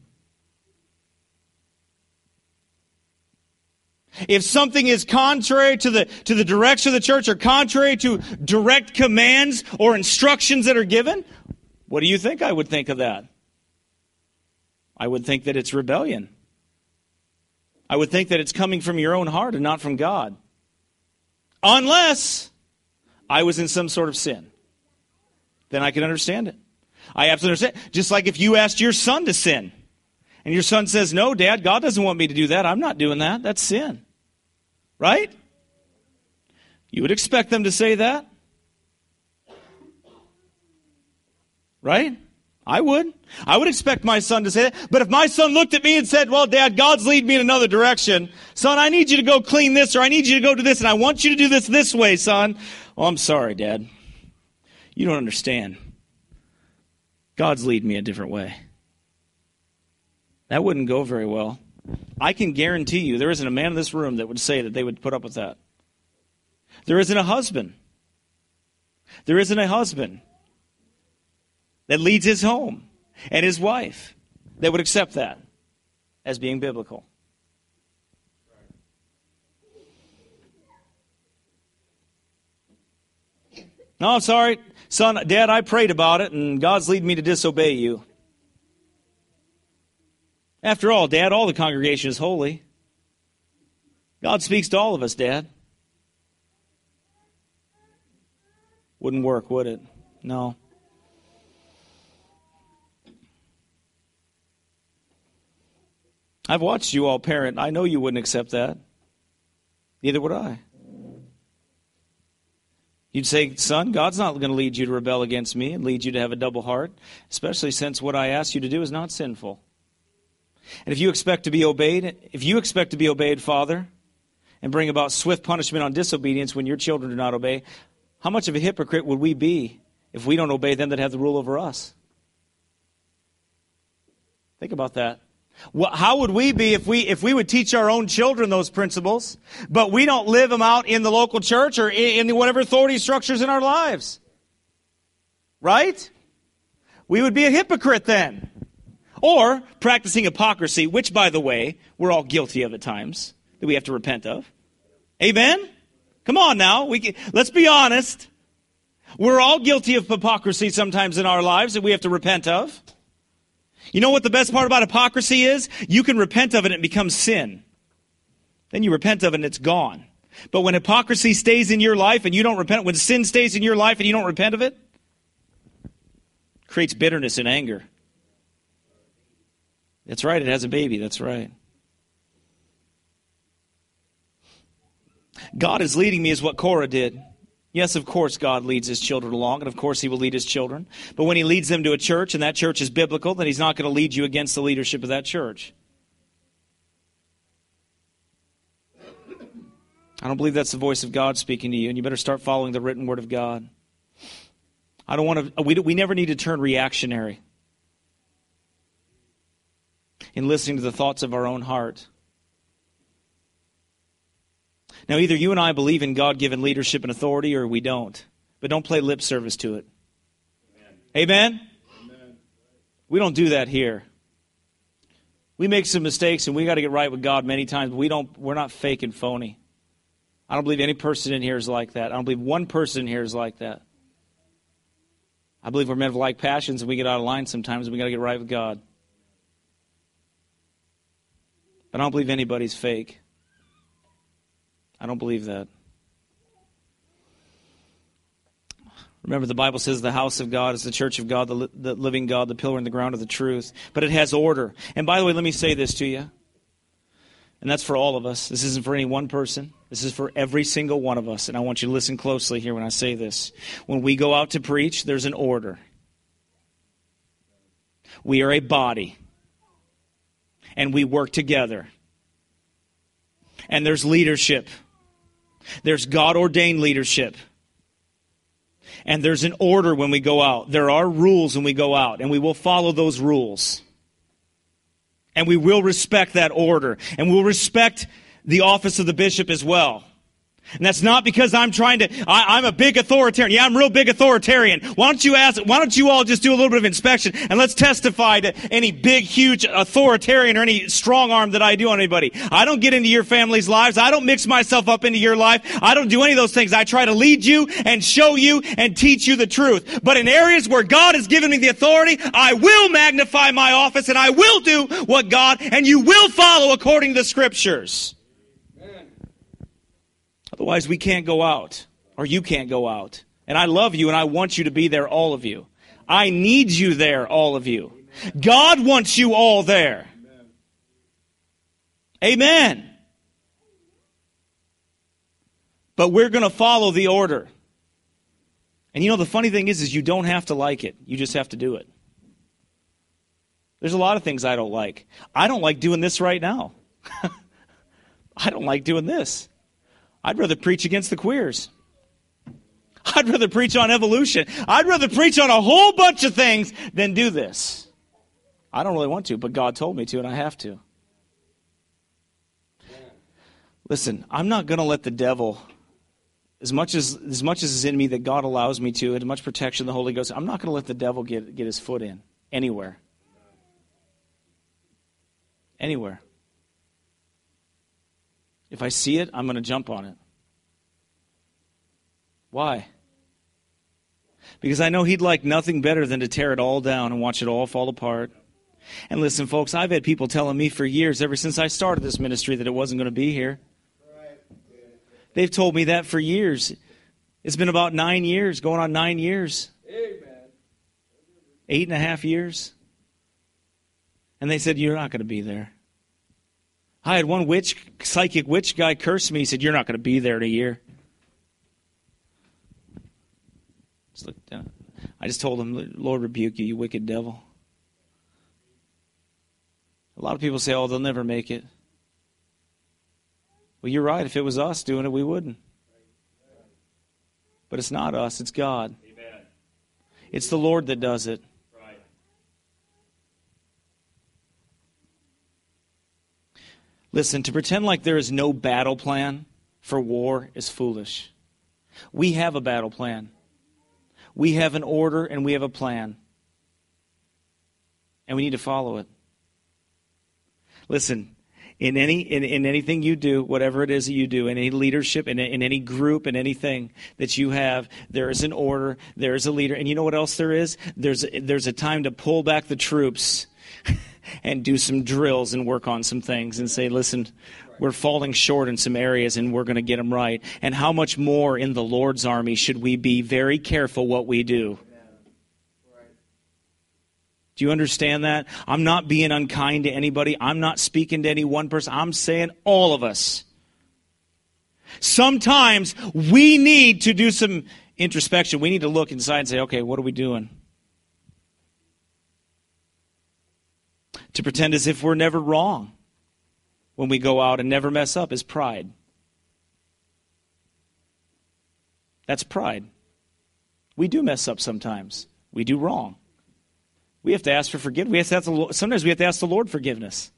If something is contrary to the direction of the church or contrary to direct commands or instructions that are given, what do you think I would think of that? I would think that it's rebellion. I would think that it's coming from your own heart and not from God. Unless I was in some sort of sin. Then I can understand it. I absolutely understand. Just like if you asked your son to sin. And your son says, no, Dad, God doesn't want me to do that. I'm not doing that. That's sin. Right? You would expect them to say that. Right? I would. I would expect my son to say that. But if my son looked at me and said, well, Dad, God's leading me in another direction. Son, I need you to go clean this, or I need you to go do this, and I want you to do this way, son. Oh, I'm sorry, Dad. You don't understand. God's leading me a different way. That wouldn't go very well. I can guarantee you there isn't a man in this room that would say that they would put up with that. There isn't a husband. There isn't a husband that leads his home and his wife that would accept that as being biblical. No, I'm sorry. Son, Dad, I prayed about it, and God's leading me to disobey you. After all, Dad, all the congregation is holy. God speaks to all of us, Dad. Wouldn't work, would it? No. I've watched you all parent. I know you wouldn't accept that. Neither would I. You'd say, son, God's not going to lead you to rebel against me and lead you to have a double heart, especially since what I asked you to do is not sinful. And if you expect to be obeyed, Father, and bring about swift punishment on disobedience when your children do not obey, how much of a hypocrite would we be if we don't obey them that have the rule over us? Think about that. How would we be if we would teach our own children those principles, but we don't live them out in the local church or in whatever authority structures in our lives? Right? We would be a hypocrite then. Or practicing hypocrisy, which, by the way, we're all guilty of at times, that we have to repent of. Amen? Come on now. Let's be honest. We're all guilty of hypocrisy sometimes in our lives that we have to repent of. You know what the best part about hypocrisy is? You can repent of it and it becomes sin. Then you repent of it and it's gone. But when hypocrisy stays in your life and you don't repent, when sin stays in your life and you don't repent of it, it creates bitterness and anger. That's right, it has a baby, that's right. God is leading me is what Korah did. Yes, of course, God leads his children along, and of course he will lead his children. But when he leads them to a church, and that church is biblical, then he's not going to lead you against the leadership of that church. I don't believe that's the voice of God speaking to you, and you better start following the written word of God. We never need to turn reactionary in listening to the thoughts of our own heart. Now, either you and I believe in God-given leadership and authority, or we don't. But don't play lip service to it. Amen? Amen? We don't do that here. We make some mistakes, and we got to get right with God many times, but we're not fake and phony. I don't believe any person in here is like that. I don't believe one person in here is like that. I believe we're men of like passions, and we get out of line sometimes, and we got to get right with God. But I don't believe anybody's fake. I don't believe that. Remember, the Bible says the house of God is the church of God, the living God, the pillar and the ground of the truth. But it has order. And by the way, let me say this to you. And that's for all of us. This isn't for any one person. This is for every single one of us. And I want you to listen closely here when I say this. When we go out to preach, there's an order. We are a body. And we work together. And there's leadership. There's God-ordained leadership. And there's an order when we go out. There are rules when we go out. And we will follow those rules. And we will respect that order. And we'll respect the office of the bishop as well. And that's not because I'm I'm a big authoritarian. Yeah, I'm a real big authoritarian. Why don't you all just do a little bit of inspection and let's testify to any big, huge authoritarian or any strong arm that I do on anybody. I don't get into your family's lives. I don't mix myself up into your life. I don't do any of those things. I try to lead you and show you and teach you the truth. But in areas where God has given me the authority, I will magnify my office and I will do what God, and you will follow according to the Scriptures. Otherwise, we can't go out, or you can't go out. And I love you, and I want you to be there, all of you. I need you there, all of you. God wants you all there. Amen. But we're going to follow the order. And you know, the funny thing is you don't have to like it. You just have to do it. There's a lot of things I don't like. I don't like doing this right now. I don't like doing this. I'd rather preach against the queers. I'd rather preach on evolution. I'd rather preach on a whole bunch of things than do this. I don't really want to, but God told me to, and I have to. Listen, I'm not going to let the devil, as much as is in me that God allows me to, and as much protection of the Holy Ghost, I'm not going to let the devil get his foot in anywhere. Anywhere. If I see it, I'm going to jump on it. Why? Because I know he'd like nothing better than to tear it all down and watch it all fall apart. And listen, folks, I've had people telling me for years, ever since I started this ministry, that it wasn't going to be here. They've told me that for years. It's been about 9 years, going on 9 years. 8.5 years. And they said, you're not going to be there. I had one psychic witch guy curse me. He said, you're not going to be there in a year. I just told him, Lord rebuke you, you wicked devil. A lot of people say, oh, they'll never make it. Well, you're right. If it was us doing it, we wouldn't. But it's not us. It's God. Amen. It's the Lord that does it. Right. Listen, to pretend like there is no battle plan for war is foolish. We have a battle plan. We have an order and we have a plan. And we need to follow it. Listen, in anything you do, whatever it is that you do, in any leadership, in any group, in anything that you have, there is an order, there is a leader. And you know what else there is? There's a time to pull back the troops and do some drills and work on some things and say, listen, we're falling short in some areas and we're going to get them right. And how much more in the Lord's army should we be very careful what we do? Do you understand that? I'm not being unkind to anybody. I'm not speaking to any one person. I'm saying all of us. Sometimes we need to do some introspection. We need to look inside and say, okay, what are we doing? To pretend as if we're never wrong when we go out and never mess up is pride. That's pride. We do mess up sometimes. We do wrong. We have to ask for forgiveness. Sometimes we have to ask the Lord forgiveness.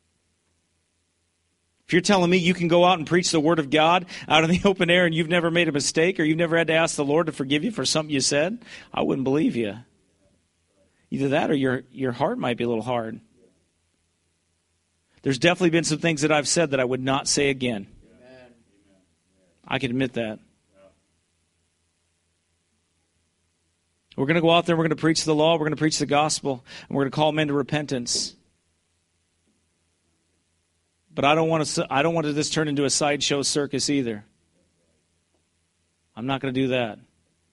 If you're telling me you can go out and preach the Word of God out in the open air and you've never made a mistake or you've never had to ask the Lord to forgive you for something you said, I wouldn't believe you. Either that or your heart might be a little hard. There's definitely been some things that I've said that I would not say again. I can admit that. We're going to go out there, we're going to preach the law, we're going to preach the gospel, and we're going to call men to repentance. But I don't want this turn into a sideshow circus either. I'm not going to do that.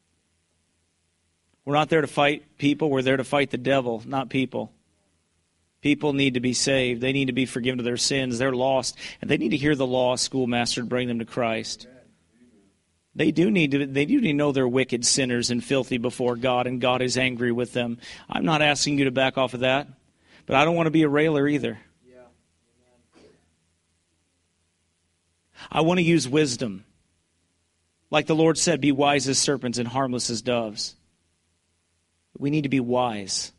We're not there to fight people, we're there to fight the devil, not people. People need to be saved. They need to be forgiven of their sins. They're lost. And they need to hear the law schoolmaster to bring them to Christ. They do need to know they're wicked sinners and filthy before God, and God is angry with them. I'm not asking you to back off of that, but I don't want to be a railer either. I want to use wisdom. Like the Lord said, be wise as serpents and harmless as doves. We need to be wise.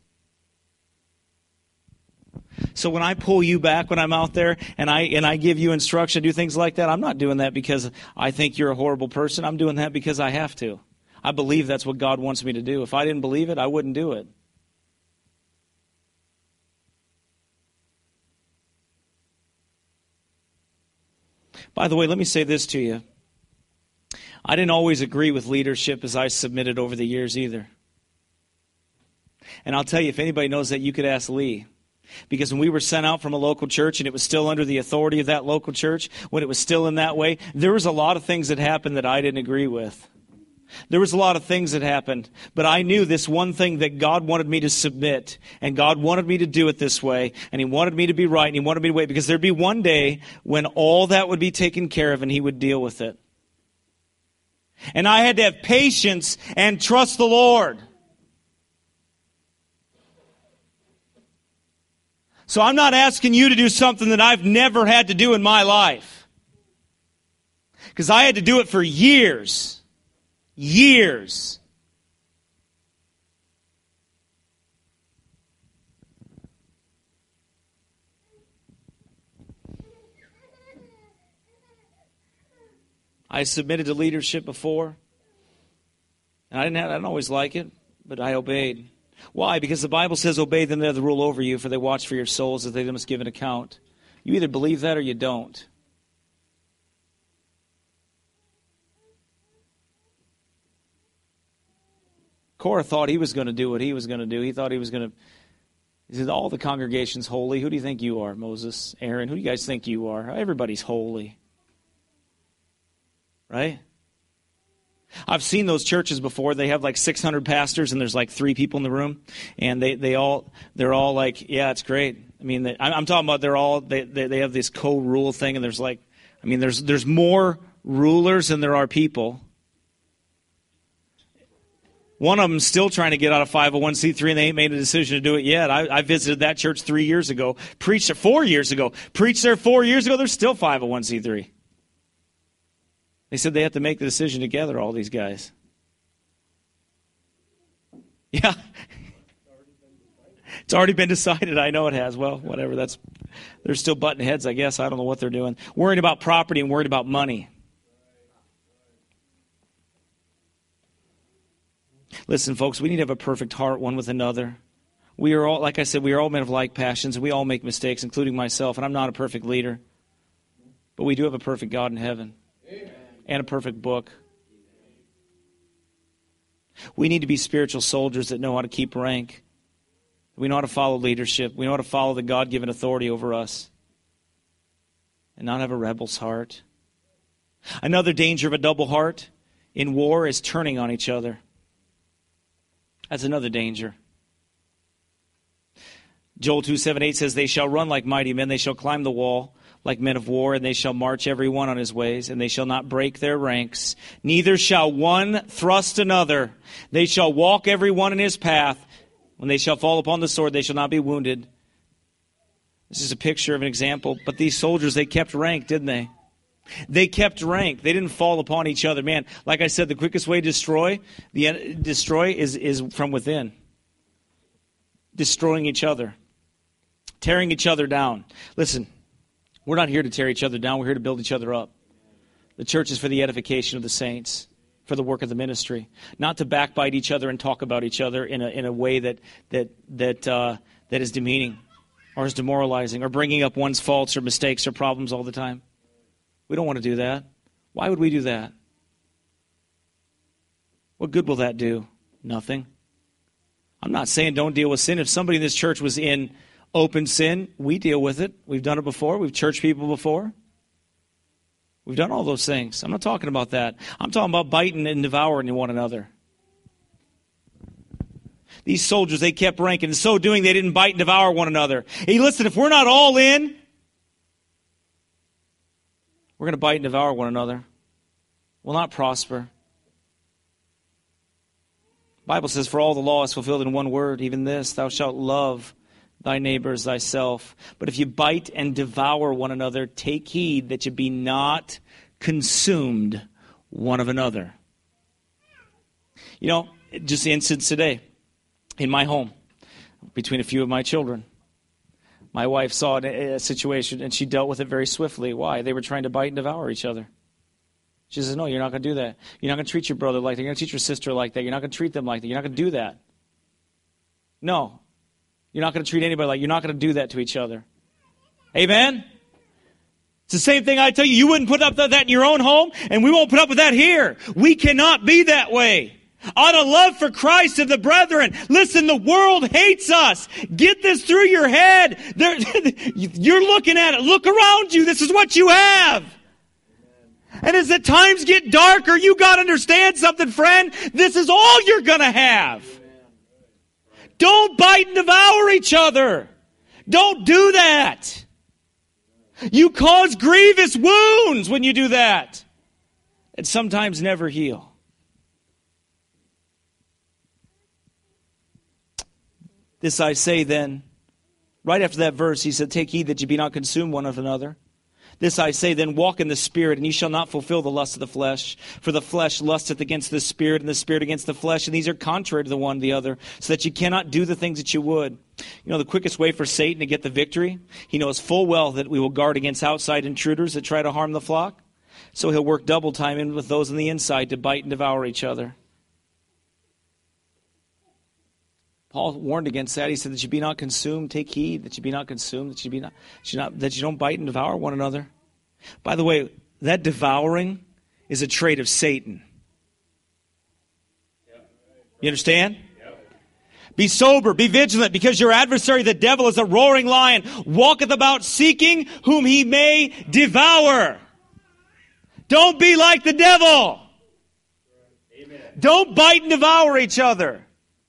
So when I pull you back when I'm out there and I give you instruction to do things like that, I'm not doing that because I think you're a horrible person. I'm doing that because I have to. I believe that's what God wants me to do. If I didn't believe it, I wouldn't do it. By the way, let me say this to you. I didn't always agree with leadership as I submitted over the years either. And I'll tell you, if anybody knows that, you could ask Lee. Because when we were sent out from a local church and it was still under the authority of that local church, when it was still in that way, there was a lot of things that happened that I didn't agree with. There was a lot of things that happened, but I knew this one thing, that God wanted me to submit, and God wanted me to do it this way, and He wanted me to be right, and He wanted me to wait, because there'd be one day when all that would be taken care of and He would deal with it. And I had to have patience and trust the Lord. So I'm not asking you to do something that I've never had to do in my life. Because I had to do it for years. Years. I submitted to leadership before. And I didn't always like it, but I obeyed. Why? Because the Bible says, obey them that have the rule over you, for they watch for your souls, that they must give an account. You either believe that or you don't. Korah thought he was going to do what he was going to do. He thought he was going to... He said, all the congregation's holy. Who do you think you are, Moses, Aaron? Who do you guys think you are? Everybody's holy. Right? I've seen those churches before. They have like 600 pastors and there's like 3 people in the room, and they're all like, yeah, it's great. I mean, I'm talking about they have this co-rule thing, and there's like, I mean, there's more rulers than there are people. One of them's still trying to get out of 501c3, and they ain't made a decision to do it yet. I visited that church 3 years ago, preached there 4 years ago, preached there 4 years ago. They're still 501c3. They said they have to make the decision together, all these guys. Yeah. It's already been decided. I know it has. Well, whatever. They're still butting heads, I guess. I don't know what they're doing. Worried about property and worried about money. Listen, folks, we need to have a perfect heart one with another. We are all, like I said, we are all men of like passions, and we all make mistakes, including myself, and I'm not a perfect leader. But we do have a perfect God in heaven. Amen. And a perfect book. We need to be spiritual soldiers that know how to keep rank. We know how to follow leadership. We know how to follow the God-given authority over us. And not have a rebel's heart. Another danger of a double heart in war is turning on each other. That's another danger. Joel 2:7-8 says, they shall run like mighty men. They shall climb the wall like men of war, and they shall march every one on his ways, and they shall not break their ranks. Neither shall one thrust another. They shall walk every one in his path. When they shall fall upon the sword, they shall not be wounded. This is a picture of an example. But these soldiers, they kept rank, didn't they? They kept rank. They didn't fall upon each other. Man, like I said, the quickest way to destroy is from within. Destroying each other. Tearing each other down. Listen, we're not here to tear each other down. We're here to build each other up. The church is for the edification of the saints, for the work of the ministry, not to backbite each other and talk about each other in a way that is demeaning or is demoralizing or bringing up one's faults or mistakes or problems all the time. We don't want to do that. Why would we do that? What good will that do? Nothing. I'm not saying don't deal with sin. If somebody in this church was in open sin, we deal with it. We've done it before. We've churched people before. We've done all those things. I'm not talking about that. I'm talking about biting and devouring one another. These soldiers, they kept ranking. In so doing, they didn't bite and devour one another. Hey, listen, if we're not all in, we're going to bite and devour one another. We'll not prosper. The Bible says, for all the law is fulfilled in one word, even this, thou shalt love thy neighbor as thyself. But if you bite and devour one another, take heed that you be not consumed one of another. You know, just the instance today in my home between a few of my children. My wife saw a situation and she dealt with it very swiftly. Why? They were trying to bite and devour each other. She says, no, you're not going to do that. You're not going to treat your brother like that. You're going to treat your sister like that. You're not going to treat them like that. You're not going to do that. No. You're not going to treat anybody like that. You're not going to do that to each other. Amen? It's the same thing I tell you. You wouldn't put up with that in your own home, and we won't put up with that here. We cannot be that way. Out of love for Christ and the brethren. Listen, the world hates us. Get this through your head. You're looking at it. Look around you. This is what you have. And as the times get darker, you got to understand something, friend. This is all you're going to have. Don't bite and devour each other. Don't do that. You cause grievous wounds when you do that. And sometimes never heal. This I say then, right after that verse, he said, take heed that you be not consumed one of another. This I say then, walk in the Spirit, and ye shall not fulfill the lust of the flesh. For the flesh lusteth against the Spirit, and the Spirit against the flesh, and these are contrary to the one the other, so that you cannot do the things that you would. You know, the quickest way for Satan to get the victory, he knows full well that we will guard against outside intruders that try to harm the flock. So he'll work double time in with those on the inside to bite and devour each other. Paul warned against that. He said that you be not consumed. Take heed that you be not consumed, that you don't bite and devour one another. By the way, that devouring is a trait of Satan. You understand? Be sober, be vigilant, because your adversary, the devil, is a roaring lion, walketh about seeking whom he may devour. Don't be like the devil. Amen. Don't bite and devour each other.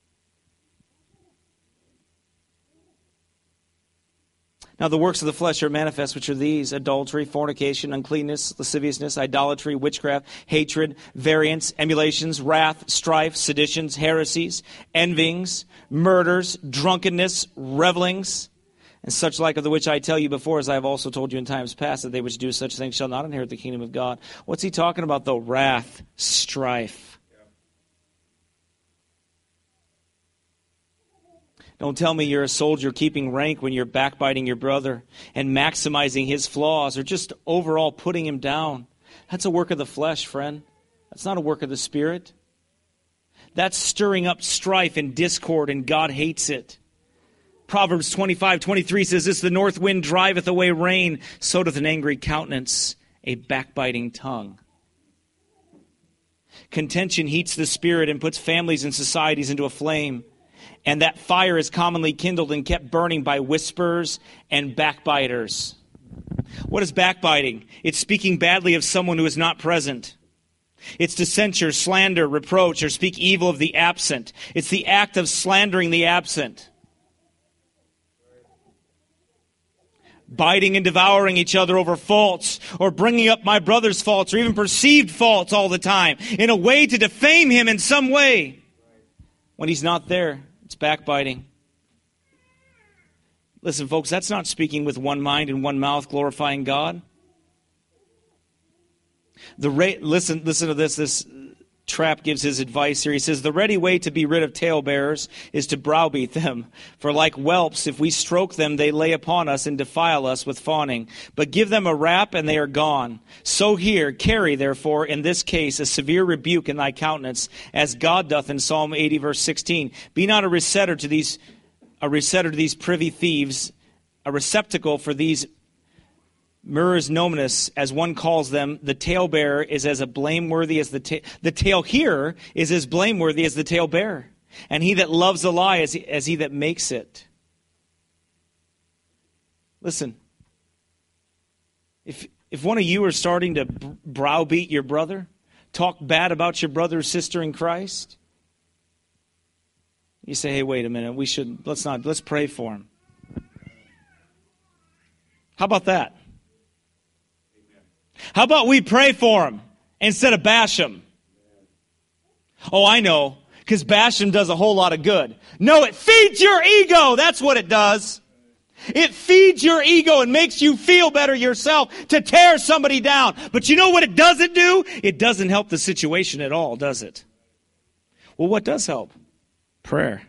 Now the works of the flesh are manifest, which are these: adultery, fornication, uncleanness, lasciviousness, idolatry, witchcraft, hatred, variance, emulations, wrath, strife, seditions, heresies, envyings, murders, drunkenness, revelings, and such like, of the which I tell you before, as I have also told you in times past, that they which do such things shall not inherit the kingdom of God. What's he talking about, though? Wrath, strife. Don't tell me you're a soldier keeping rank when you're backbiting your brother and maximizing his flaws or just overall putting him down. That's a work of the flesh, friend. That's not a work of the Spirit. That's stirring up strife and discord, and God hates it. Proverbs 25:23 says this: the north wind driveth away rain, so doth an angry countenance a backbiting tongue. Contention heats the spirit and puts families and societies into a flame. And that fire is commonly kindled and kept burning by whisperers and backbiters. What is backbiting? It's speaking badly of someone who is not present. It's to censure, slander, reproach, or speak evil of the absent. It's the act of slandering the absent. Biting and devouring each other over faults, or bringing up my brother's faults, or even perceived faults all the time, in a way to defame him in some way. When he's not there, it's backbiting. Listen, folks, that's not speaking with one mind and one mouth, glorifying God. Listen to this. This Trapp gives his advice here. He says, the ready way to be rid of talebearers is to browbeat them. For like whelps, if we stroke them, they lay upon us and defile us with fawning. But give them a rap, and they are gone. So here, carry, therefore, in this case, a severe rebuke in thy countenance, as God doth in Psalm 80, verse 16. Be not a resetter to these privy thieves, a receptacle for these Murres nominus, as one calls them. The talebearer is as blameworthy as the talehearer is as blameworthy as the talebearer, and he that loves a lie as he that makes it. Listen, if one of you are starting to browbeat your brother, talk bad about your brother or sister in Christ, You say, hey, wait a minute, let's pray for him. How about that? How about we pray for him instead of bash him? Oh, I know, because bash him does a whole lot of good. No, it feeds your ego. That's what it does. It feeds your ego and makes you feel better yourself to tear somebody down. But you know what it doesn't do? It doesn't help the situation at all, does it? Well, what does help? Prayer.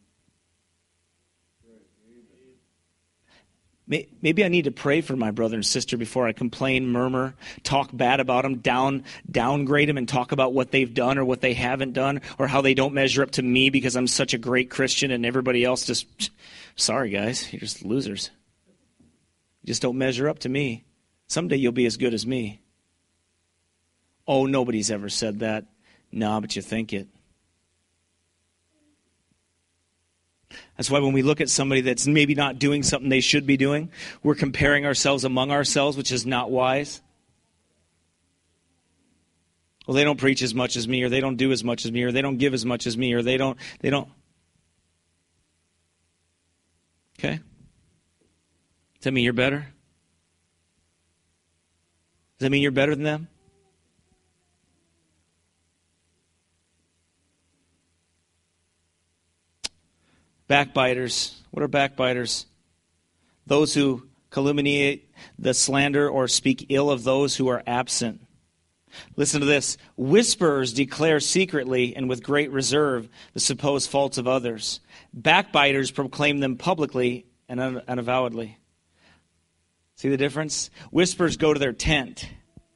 Maybe I need to pray for my brother and sister before I complain, murmur, talk bad about them, downgrade them, and talk about what they've done or what they haven't done or how they don't measure up to me because I'm such a great Christian and everybody else just, sorry guys, you're just losers. You just don't measure up to me. Someday you'll be as good as me. Oh, nobody's ever said that. Nah, but you think it. That's why when we look at somebody that's maybe not doing something they should be doing, we're comparing ourselves among ourselves, which is not wise. Well, they don't preach as much as me, or they don't do as much as me, or they don't give as much as me, or they don't. Okay? Does that mean you're better? Does that mean you're better than them? Backbiters. What are backbiters? Those who calumniate the slander or speak ill of those who are absent. Listen to this. Whisperers declare secretly and with great reserve the supposed faults of others. Backbiters proclaim them publicly and unavowedly. See the difference? Whisperers go to their tent.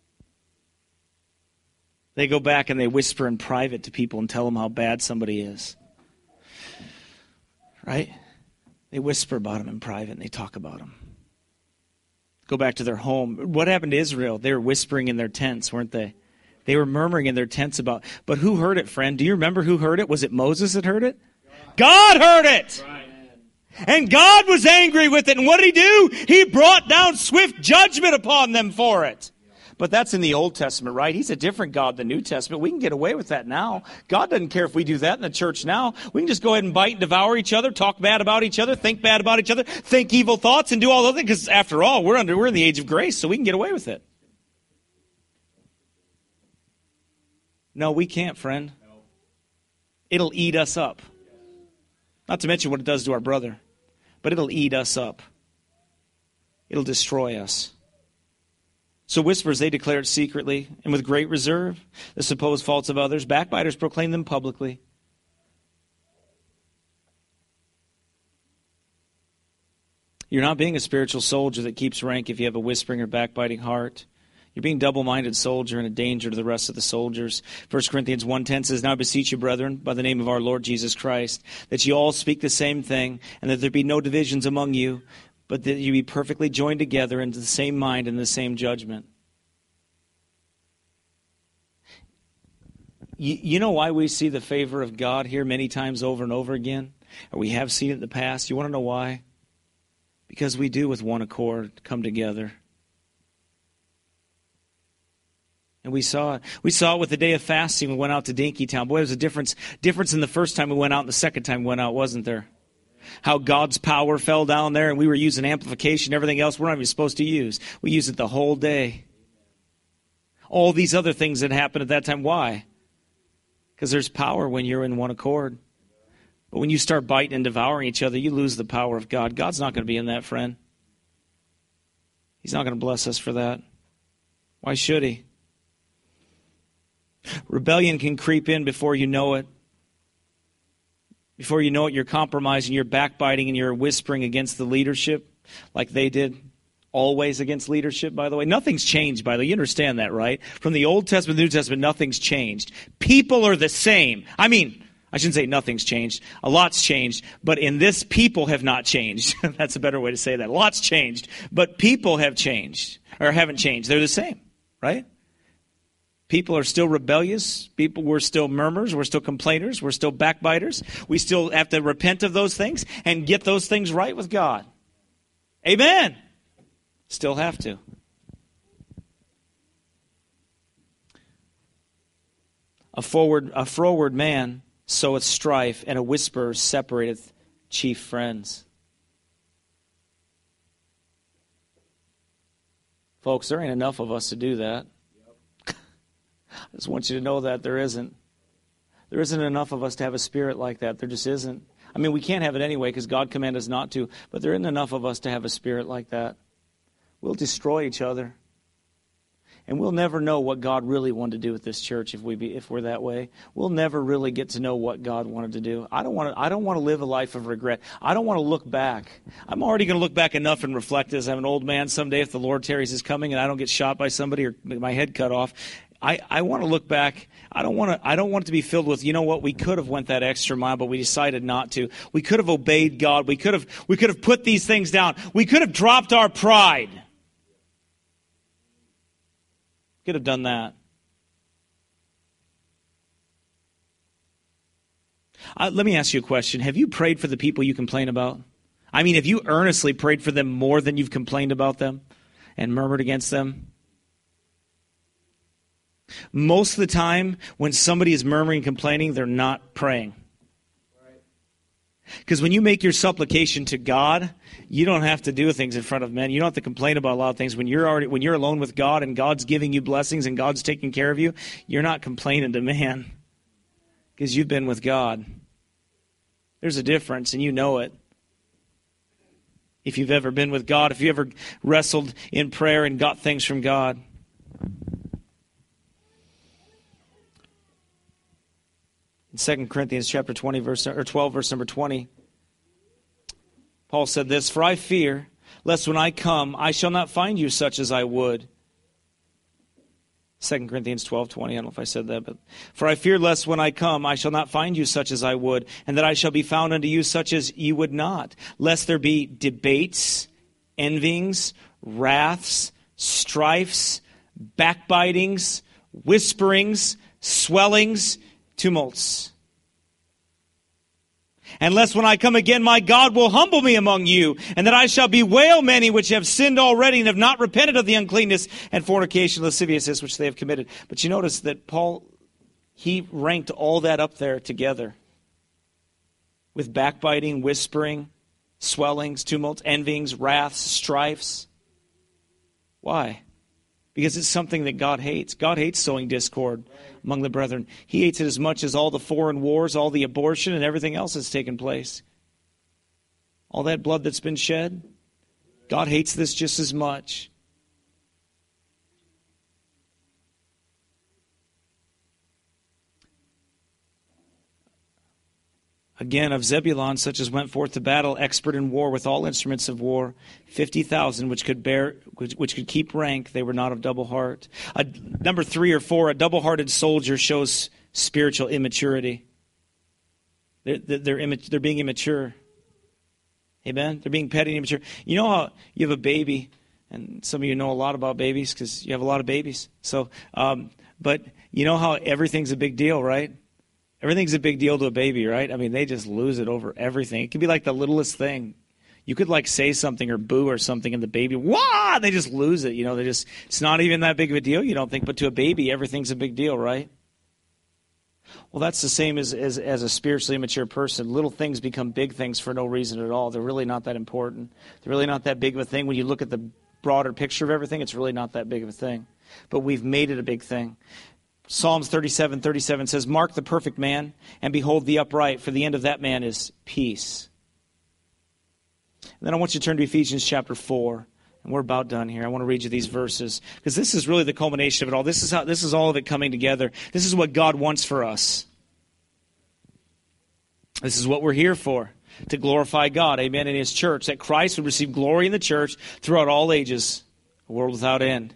They go back and they whisper in private to people and tell them how bad somebody is. Right? They whisper about them in private and they talk about them. Go back to their home. What happened to Israel? They were whispering in their tents, weren't they? They were murmuring in their tents about. But who heard it, friend? Do you remember who heard it? Was it Moses that heard it? God heard it! Right. And God was angry with it. And what did he do? He brought down swift judgment upon them for it. But that's in the Old Testament, right? He's a different God than the New Testament. We can get away with that now. God doesn't care if we do that in the church now. We can just go ahead and bite and devour each other, talk bad about each other, think bad about each other, think evil thoughts, and do all those things. Because after all, we're in the age of grace, so we can get away with it. No, we can't, friend. It'll eat us up. Not to mention what it does to our brother. But it'll eat us up. It'll destroy us. So whisperers, they declare it secretly and with great reserve, the supposed faults of others. Backbiters proclaim them publicly. You're not being a spiritual soldier that keeps rank if you have a whispering or backbiting heart. You're being a double-minded soldier and a danger to the rest of the soldiers. 1 Corinthians 1:10 says, Now I beseech you, brethren, by the name of our Lord Jesus Christ, that you all speak the same thing, and that there be no divisions among you, but that you be perfectly joined together into the same mind and the same judgment. You know why we see the favor of God here many times over and over again? Or we have seen it in the past. You want to know why? Because we do with one accord come together. And we saw it. We saw it with the day of fasting. We went out to Dinkytown. Boy, there's a difference in the first time we went out and the second time we went out, wasn't there? How God's power fell down there and we were using amplification, everything else we're not even supposed to use. We used it the whole day. All these other things that happened at that time. Why? Because there's power when you're in one accord. But when you start biting and devouring each other, you lose the power of God. God's not going to be in that, friend. He's not going to bless us for that. Why should he? Rebellion can creep in before you know it. Before you know it, you're compromising, you're backbiting, and you're whispering against the leadership like they did. Always against leadership, by the way. Nothing's changed, by the way. You understand that, right? From the Old Testament to the New Testament, nothing's changed. People are the same. I shouldn't say nothing's changed. A lot's changed. But in this, people have not changed. That's a better way to say that. A lot's changed. But people have changed. Or haven't changed. They're the same, right? People are still rebellious. We're still murmurers. We're still complainers. We're still backbiters. We still have to repent of those things and get those things right with God. Amen. Still have to. A froward man soweth strife, and a whisper separateth chief friends. Folks, there ain't enough of us to do that. I just want you to know that there isn't. There isn't enough of us to have a spirit like that. There just isn't. I mean, we can't have it anyway because God commanded us not to, but there isn't enough of us to have a spirit like that. We'll destroy each other. And we'll never know what God really wanted to do with this church if we're that way. We'll never really get to know what God wanted to do. I don't want to live a life of regret. I don't want to look back. I'm already going to look back enough and reflect as I'm an old man someday if the Lord tarries his coming and I don't get shot by somebody or my head cut off. I want to look back. I don't want it to be filled with, you know what, we could have went that extra mile, but we decided not to. We could have obeyed God. We could have put these things down. We could have dropped our pride. Could have done that. Let me ask you a question. Have you prayed for the people you complain about? I mean, have you earnestly prayed for them more than you've complained about them and murmured against them? Most of the time, when somebody is murmuring and complaining, they're not praying. Because when you make your supplication to God, you don't have to do things in front of men. You don't have to complain about a lot of things. When you're alone with God and God's giving you blessings and God's taking care of you, you're not complaining to man because you've been with God. There's a difference, and you know it. If you've ever been with God, if you ever wrestled in prayer and got things from God. In 2 Corinthians chapter 12, verse number 20, Paul said this, "For I fear, lest when I come, I shall not find you such as I would." 2 Corinthians 12:20, I don't know if I said that, but "For I fear, lest when I come, I shall not find you such as I would, and that I shall be found unto you such as ye would not, lest there be debates, envyings, wraths, strifes, backbitings, whisperings, swellings, tumults. And lest when I come again, my God will humble me among you, and that I shall bewail many which have sinned already and have not repented of the uncleanness and fornication, lasciviousness, which they have committed." But you notice that Paul, he ranked all that up there together with backbiting, whispering, swellings, tumults, envyings, wraths, strifes. Why? Because it's something that God hates. God hates sowing discord among the brethren. He hates it as much as all the foreign wars, all the abortion, and everything else that's taken place. All that blood that's been shed. God hates this just as much. Again, of Zebulun, such as went forth to battle, expert in war with all instruments of war, 50,000 which could keep rank. They were not of double heart. Number 3 or 4, a double-hearted soldier shows spiritual immaturity. They're being immature. Amen? They're being petty and immature. You know how you have a baby, and some of you know a lot about babies because you have a lot of babies. So, but you know how everything's a big deal, right? Everything's a big deal to a baby, right? I mean, they just lose it over everything. It can be like the littlest thing. You could like say something or boo or something, and the baby, wah! They just lose it. You know, it's not even that big of a deal, you don't think. But to a baby, everything's a big deal, right? Well, that's the same as a spiritually immature person. Little things become big things for no reason at all. They're really not that important. They're really not that big of a thing. When you look at the broader picture of everything, it's really not that big of a thing. But we've made it a big thing. Psalms 37:37 says, "Mark the perfect man, and behold the upright, for the end of that man is peace." And then I want you to turn to Ephesians chapter 4, and we're about done here. I want to read you these verses, because this is really the culmination of it all. This is all of it coming together. This is what God wants for us. This is what we're here for, to glorify God, amen, in His church, that Christ would receive glory in the church throughout all ages, a world without end.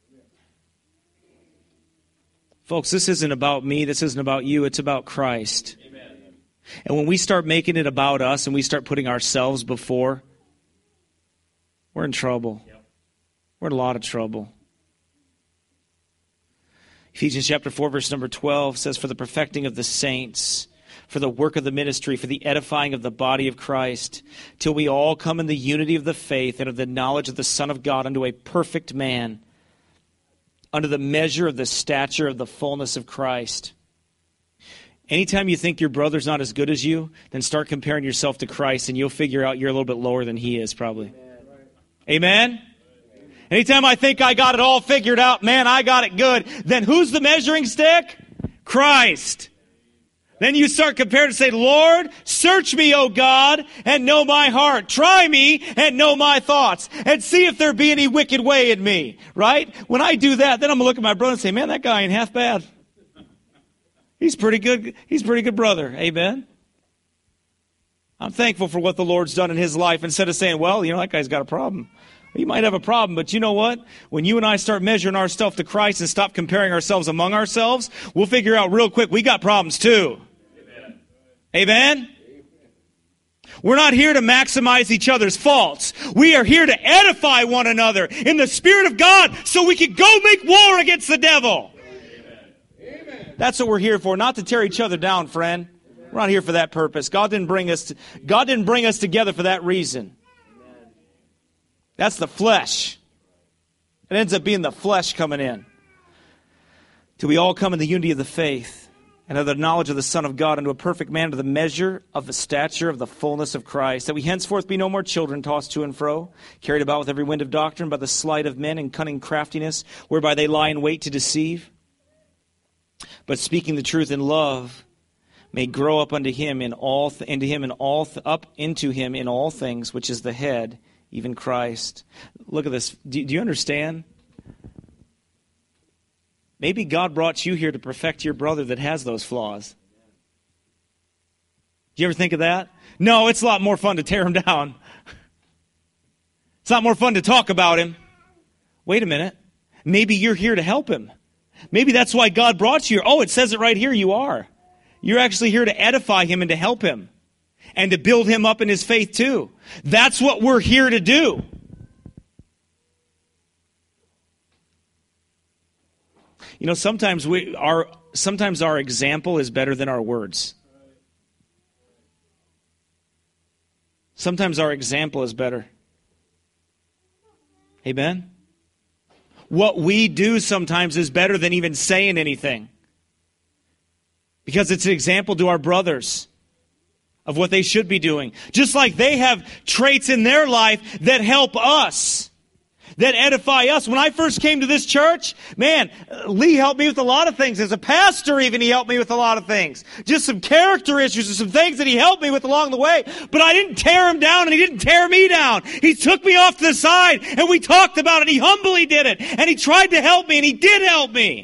Folks, this isn't about me. This isn't about you. It's about Christ. Amen. And when we start making it about us and we start putting ourselves before, we're in trouble. Yep. We're in a lot of trouble. Ephesians chapter 4, verse number 12 says, "For the perfecting of the saints, for the work of the ministry, for the edifying of the body of Christ, till we all come in the unity of the faith and of the knowledge of the Son of God unto a perfect man, under the measure of the stature of the fullness of Christ." Anytime you think your brother's not as good as you, then start comparing yourself to Christ, and you'll figure out you're a little bit lower than he is, probably. Amen? Anytime I think I got it all figured out, man, I got it good, then who's the measuring stick? Christ. Then you start comparing and say, Lord, search me, O God, and know my heart. Try me and know my thoughts, and see if there be any wicked way in me. Right? When I do that, then I'm going to look at my brother and say, man, that guy ain't half bad. He's pretty good. He's a pretty good brother. Amen? I'm thankful for what the Lord's done in his life, instead of saying, well, that guy's got a problem. He might have a problem, but you know what? When you and I start measuring ourselves to Christ and stop comparing ourselves among ourselves, we'll figure out real quick we got problems too. Amen? We're not here to maximize each other's faults. We are here to edify one another in the Spirit of God so we can go make war against the devil. Amen. That's what we're here for, not to tear each other down, friend. We're not here for that purpose. God didn't bring us together for that reason. That's the flesh. It ends up being the flesh coming in. Till we all come in the unity of the faith and of the knowledge of the Son of God, unto a perfect man, to the measure of the stature of the fullness of Christ, that we henceforth be no more children, tossed to and fro, carried about with every wind of doctrine, by the sleight of men and cunning craftiness, whereby they lie in wait to deceive. But speaking the truth in love, may grow up unto him in all into him in all things, which is the head, even Christ. Look at this. Do you understand? Maybe God brought you here to perfect your brother that has those flaws. Do you ever think of that? No, it's a lot more fun to tear him down. It's a lot more fun to talk about him. Wait a minute. Maybe you're here to help him. Maybe that's why God brought you here. Oh, it says it right here. You are. You're actually here to edify him and to help him. And to build him up in his faith too. That's what we're here to do. Sometimes our example is better than our words. Sometimes our example is better. Amen? What we do sometimes is better than even saying anything. Because it's an example to our brothers of what they should be doing. Just like they have traits in their life that help us, that edify us. When I first came to this church, man, Lee helped me with a lot of things. As a pastor even, he helped me with a lot of things. Just some character issues and some things that he helped me with along the way. But I didn't tear him down, and he didn't tear me down. He took me off to the side, and we talked about it. He humbly did it. And he tried to help me, and he did help me.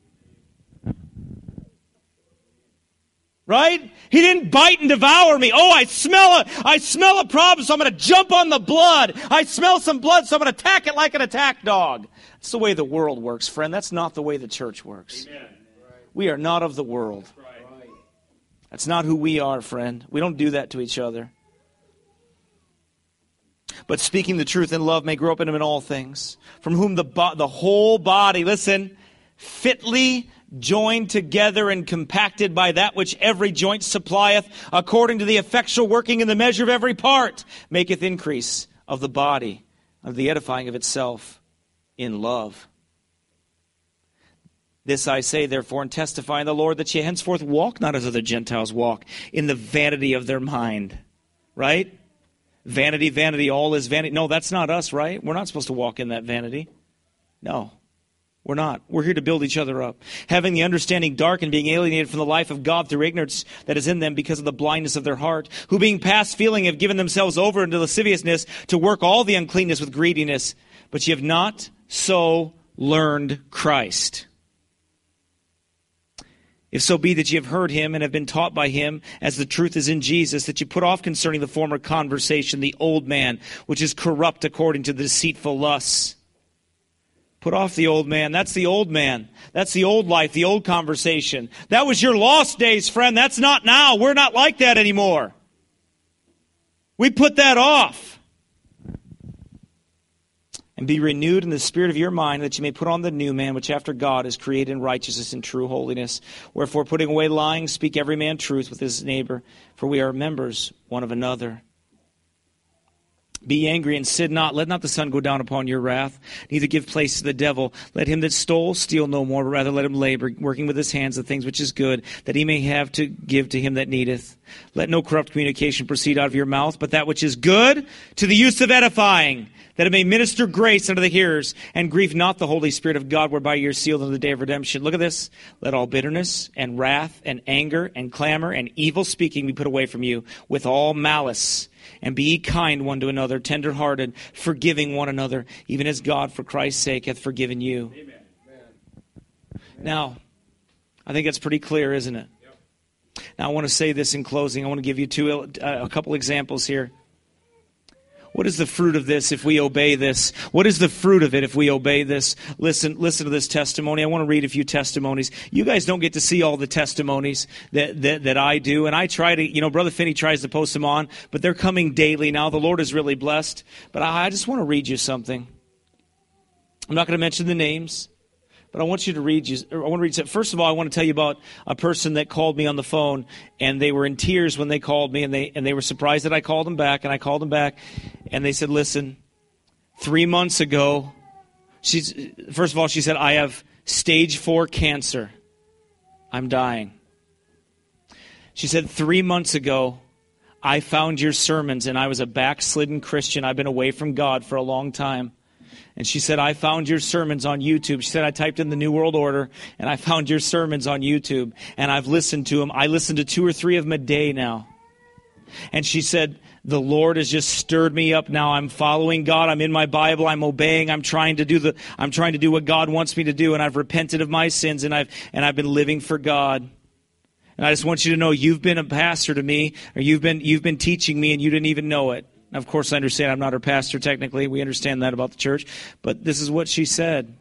Right? He didn't bite and devour me. Oh, I smell a problem, so I'm going to jump on the blood. I smell some blood, so I'm going to attack it like an attack dog. That's the way the world works, friend. That's not the way the church works. Amen. We are not of the world. That's not who we are, friend. We don't do that to each other. But speaking the truth in love may grow up in him in all things, from whom the whole body, listen, fitly joined together and compacted by that which every joint supplieth, according to the effectual working in the measure of every part, maketh increase of the body, of the edifying of itself in love. This I say, therefore, and testify in the Lord, that ye henceforth walk not as other Gentiles walk, in the vanity of their mind. Right? Vanity, vanity, all is vanity. No, that's not us, right? We're not supposed to walk in that vanity. No. We're not. We're here to build each other up. Having the understanding dark and being alienated from the life of God through ignorance that is in them because of the blindness of their heart, who being past feeling have given themselves over into lasciviousness to work all the uncleanness with greediness. But ye have not so learned Christ. If so be that ye have heard him and have been taught by him, as the truth is in Jesus, that ye put off concerning the former conversation the old man, which is corrupt according to the deceitful lusts. Put off the old man. That's the old man. That's the old life, the old conversation. That was your lost days, friend. That's not now. We're not like that anymore. We put that off. And be renewed in the spirit of your mind, that you may put on the new man, which after God is created in righteousness and true holiness. Wherefore, putting away lying, speak every man truth with his neighbor, for we are members one of another. Be angry and sin not. Let not the sun go down upon your wrath. Neither give place to the devil. Let him that stole steal no more, but rather let him labor, working with his hands the things which is good, that he may have to give to him that needeth. Let no corrupt communication proceed out of your mouth, but that which is good to the use of edifying, that it may minister grace unto the hearers. And grieve not the Holy Spirit of God, whereby you are sealed unto the day of redemption. Look at this. Let all bitterness and wrath and anger and clamor and evil speaking be put away from you, with all malice. And be ye kind one to another, tender-hearted, forgiving one another, even as God for Christ's sake hath forgiven you. Amen. Now, I think that's pretty clear, isn't it? Yep. Now, I want to say this in closing. I want to give you a couple examples here. What is the fruit of this if we obey this? What is the fruit of it if we obey this? Listen to this testimony. I want to read a few testimonies. You guys don't get to see all the testimonies that I do. And I try to, Brother Finney tries to post them on, but they're coming daily now. The Lord is really blessed. But I just want to read you something. I'm not going to mention the names, but I want to read something. First of all, I want to tell you about a person that called me on the phone, and they were in tears when they called me, and they were surprised that I called them back, and I called them back, and they said, listen, 3 months ago, first of all, she said, I have stage 4 cancer. I'm dying. She said, 3 months ago, I found your sermons, and I was a backslidden Christian. I've been away from God for a long time. And she said, I found your sermons on YouTube. She said, I typed in the New World Order, and I found your sermons on YouTube, and I've listened to them. I listen to 2 or 3 of them a day now. And she said, the Lord has just stirred me up now. I'm following God. I'm in my Bible. I'm obeying. I'm trying to do what God wants me to do, and I've repented of my sins, and I've been living for God. And I just want you to know, you've been a pastor to me, or you've been teaching me, and you didn't even know it. Now, of course, I understand I'm not her pastor technically. We understand that about the church. But this is what she said.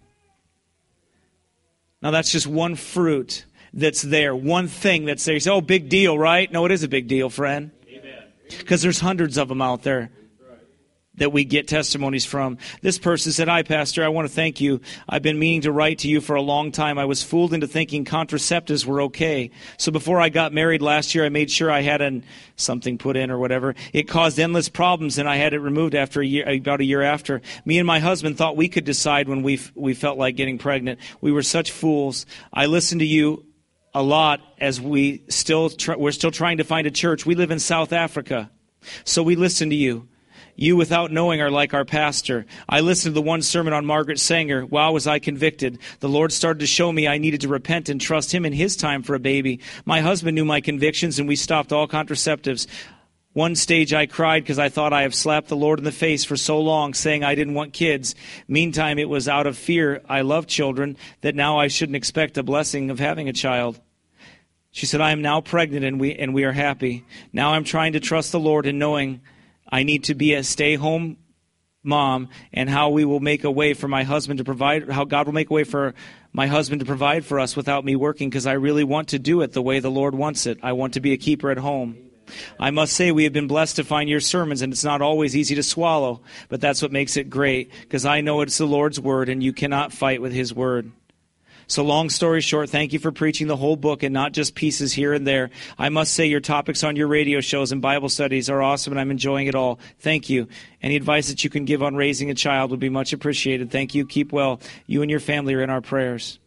Now, that's just one fruit that's there. One thing that's there. You say, oh, big deal, right? No, it is a big deal, friend. Because there's hundreds of them out there that we get testimonies from. This person said, hi, Pastor, I want to thank you. I've been meaning to write to you for a long time. I was fooled into thinking contraceptives were okay. So before I got married last year, I made sure I had something put in or whatever. It caused endless problems, and I had it removed about a year after. Me and my husband thought we could decide when we felt like getting pregnant. We were such fools. I listened to you a lot as we're still trying to find a church. We live in South Africa, so we listen to you. You, without knowing, are like our pastor. I listened to the one sermon on Margaret Sanger. Wow, was I convicted. The Lord started to show me I needed to repent and trust Him in His time for a baby. My husband knew my convictions, and we stopped all contraceptives. One stage I cried because I thought I have slapped the Lord in the face for so long, saying I didn't want kids. Meantime, it was out of fear I love children that now I shouldn't expect a blessing of having a child. She said, I am now pregnant, and we are happy. Now I'm trying to trust the Lord in knowing I need to be a stay-home mom, and how we will make a way for my husband to provide, how God will make a way for my husband to provide for us without me working, because I really want to do it the way the Lord wants it. I want to be a keeper at home. I must say we have been blessed to find your sermons, and it's not always easy to swallow, but that's what makes it great, because I know it's the Lord's word, and you cannot fight with His word. So long story short, thank you for preaching the whole book and not just pieces here and there. I must say your topics on your radio shows and Bible studies are awesome, and I'm enjoying it all. Thank you. Any advice that you can give on raising a child would be much appreciated. Thank you. Keep well. You and your family are in our prayers.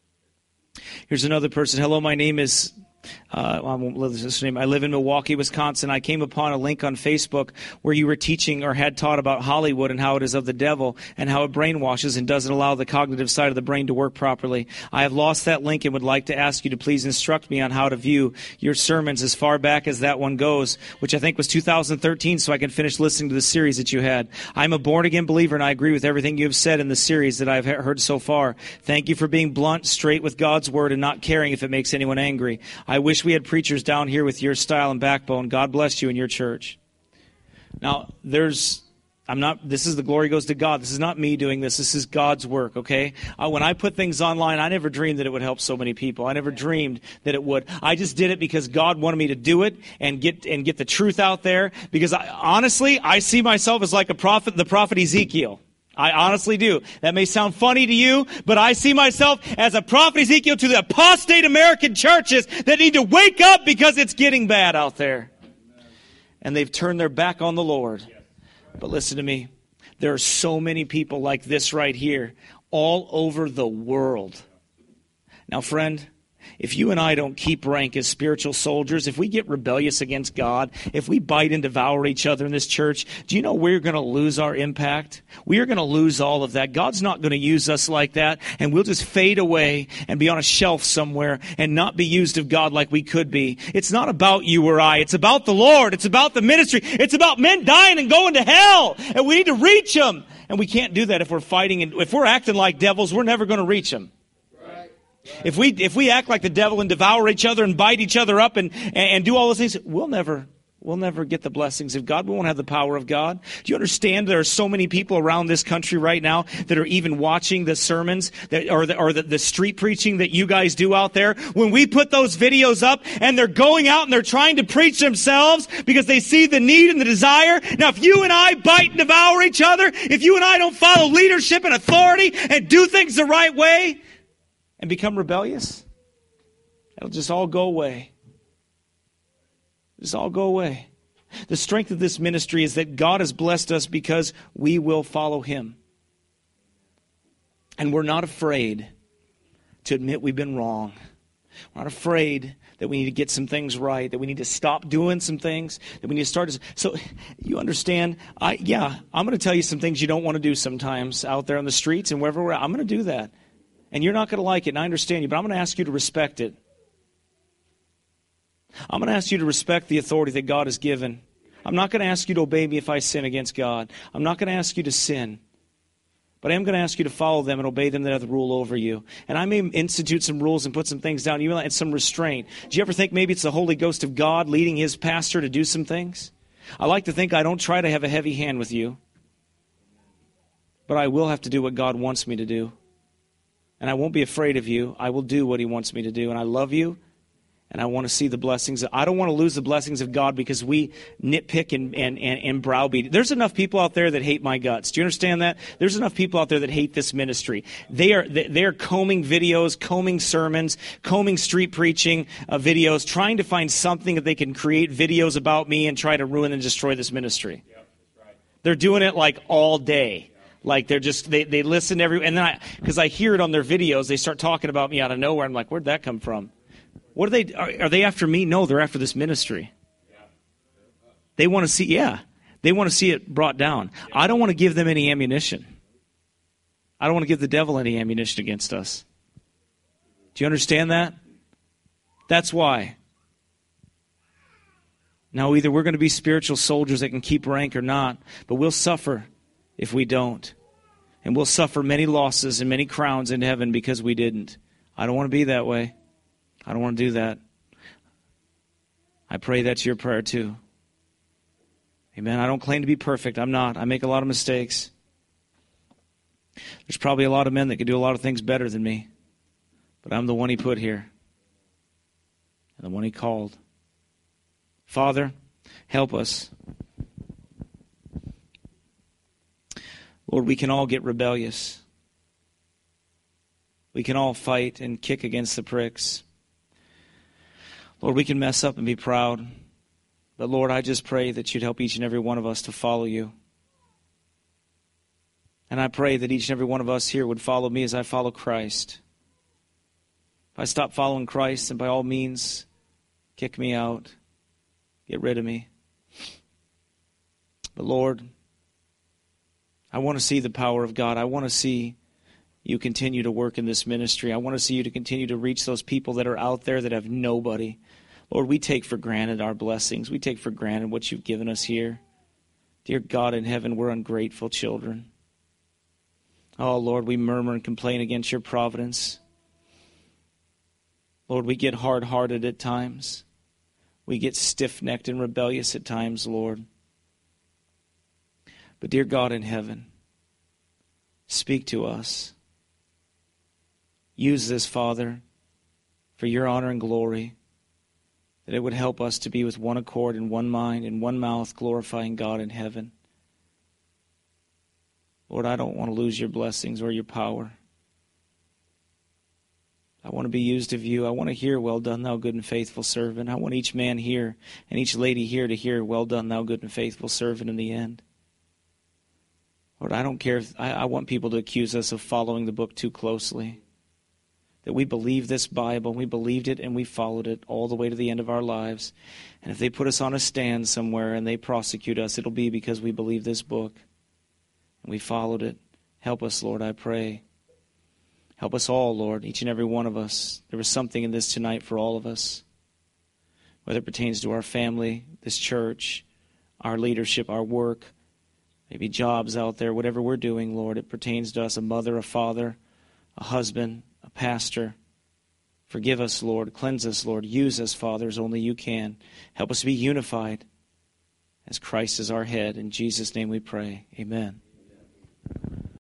Here's another person. Hello, my name is... I live in Milwaukee, Wisconsin. I came upon a link on Facebook where you were teaching or had taught about Hollywood and how it is of the devil and how it brainwashes and doesn't allow the cognitive side of the brain to work properly. I have lost that link and would like to ask you to please instruct me on how to view your sermons as far back as that one goes, which I think was 2013, so I can finish listening to the series that you had. I'm a born-again believer, and I agree with everything you have said in the series that I've heard so far. Thank you for being blunt, straight with God's word, and not caring if it makes anyone angry. I wish we had preachers down here with your style and backbone. God bless you and your church. Now, this is the glory goes to God. This is not me doing this. This is God's work, okay? When I put things online, I never dreamed that it would help so many people. I never dreamed that it would. I just did it because God wanted me to do it and get the truth out there. Because honestly, I see myself as like the prophet Ezekiel. I honestly do. That may sound funny to you, but I see myself as a prophet Ezekiel to the apostate American churches that need to wake up because it's getting bad out there. And they've turned their back on the Lord. But listen to me. There are so many people like this right here all over the world. Now, friend, if you and I don't keep rank as spiritual soldiers, if we get rebellious against God, if we bite and devour each other in this church, do you know we're going to lose our impact? We are going to lose all of that. God's not going to use us like that, and we'll just fade away and be on a shelf somewhere and not be used of God like we could be. It's not about you or I. It's about the Lord. It's about the ministry. It's about men dying and going to hell, and we need to reach them. And we can't do that if we're fighting, and if we're acting like devils, we're never going to reach them. If we act like the devil and devour each other and bite each other up and do all those things, we'll never get the blessings of God. We won't have the power of God. Do you understand there are so many people around this country right now that are even watching the sermons or the street preaching that you guys do out there? When we put those videos up and they're going out and they're trying to preach themselves because they see the need and the desire. Now, if you and I bite and devour each other, if you and I don't follow leadership and authority and do things the right way, and become rebellious, it'll just all go away. Just all go away. The strength of this ministry is that God has blessed us because we will follow Him. And we're not afraid to admit we've been wrong. We're not afraid that we need to get some things right, that we need to stop doing some things, that we need to start. So you understand, I'm going to tell you some things you don't want to do sometimes out there on the streets and wherever we're at. I'm going to do that. And you're not going to like it, and I understand you, but I'm going to ask you to respect it. I'm going to ask you to respect the authority that God has given. I'm not going to ask you to obey me if I sin against God. I'm not going to ask you to sin. But I am going to ask you to follow them and obey them that have the rule over you. And I may institute some rules and put some things down, and some restraint. Do you ever think maybe it's the Holy Ghost of God leading His pastor to do some things? I like to think I don't try to have a heavy hand with you. But I will have to do what God wants me to do. And I won't be afraid of you. I will do what He wants me to do. And I love you. And I want to see the blessings. I don't want to lose the blessings of God because we nitpick and browbeat. There's enough people out there that hate my guts. Do you understand that? There's enough people out there that hate this ministry. They are combing videos, combing sermons, combing street preaching videos, trying to find something that they can create videos about me and try to ruin and destroy this ministry. Yep, that's right. They're doing it like all day. Like they listen to and then because I hear it on their videos, they start talking about me out of nowhere. I'm like, where'd that come from? What are they after me? No, they're after this ministry. They want to see, they want to see it brought down. I don't want to give them any ammunition. I don't want to give the devil any ammunition against us. Do you understand that? That's why. Now, either we're going to be spiritual soldiers that can keep rank or not, but we'll suffer if we don't. And we'll suffer many losses and many crowns in heaven because we didn't. I don't want to be that way. I don't want to do that. I pray that's your prayer too. Amen. I don't claim to be perfect. I'm not. I make a lot of mistakes. There's probably a lot of men that could do a lot of things better than me. But I'm the one He put here. And the one He called. Father, help us. Lord, we can all get rebellious. We can all fight and kick against the pricks. Lord, we can mess up and be proud. But Lord, I just pray that You'd help each and every one of us to follow You. And I pray that each and every one of us here would follow me as I follow Christ. If I stop following Christ, then by all means, kick me out. Get rid of me. But Lord, I want to see the power of God. I want to see You continue to work in this ministry. I want to see You to continue to reach those people that are out there that have nobody. Lord, we take for granted our blessings. We take for granted what You've given us here. Dear God in heaven, we're ungrateful children. Oh, Lord, we murmur and complain against Your providence. Lord, we get hard-hearted at times. We get stiff-necked and rebellious at times, Lord. But dear God in heaven, speak to us. Use this, Father, for Your honor and glory, that it would help us to be with one accord and one mind and one mouth, glorifying God in heaven. Lord, I don't want to lose Your blessings or Your power. I want to be used of You. I want to hear, well done, thou good and faithful servant. I want each man here and each lady here to hear, well done, thou good and faithful servant in the end. Lord, I don't care if I want people to accuse us of following the book too closely. That we believe this Bible, we believed it and we followed it all the way to the end of our lives. And if they put us on a stand somewhere and they prosecute us, it'll be because we believe this book and we followed it. Help us, Lord, I pray. Help us all, Lord, each and every one of us. There was something in this tonight for all of us, whether it pertains to our family, this church, our leadership, our work, maybe jobs out there, whatever we're doing, Lord, it pertains to us, a mother, a father, a husband, a pastor. Forgive us, Lord. Cleanse us, Lord. Use us, Father, as only you can. Help us to be unified as Christ is our head. In Jesus' name we pray. Amen.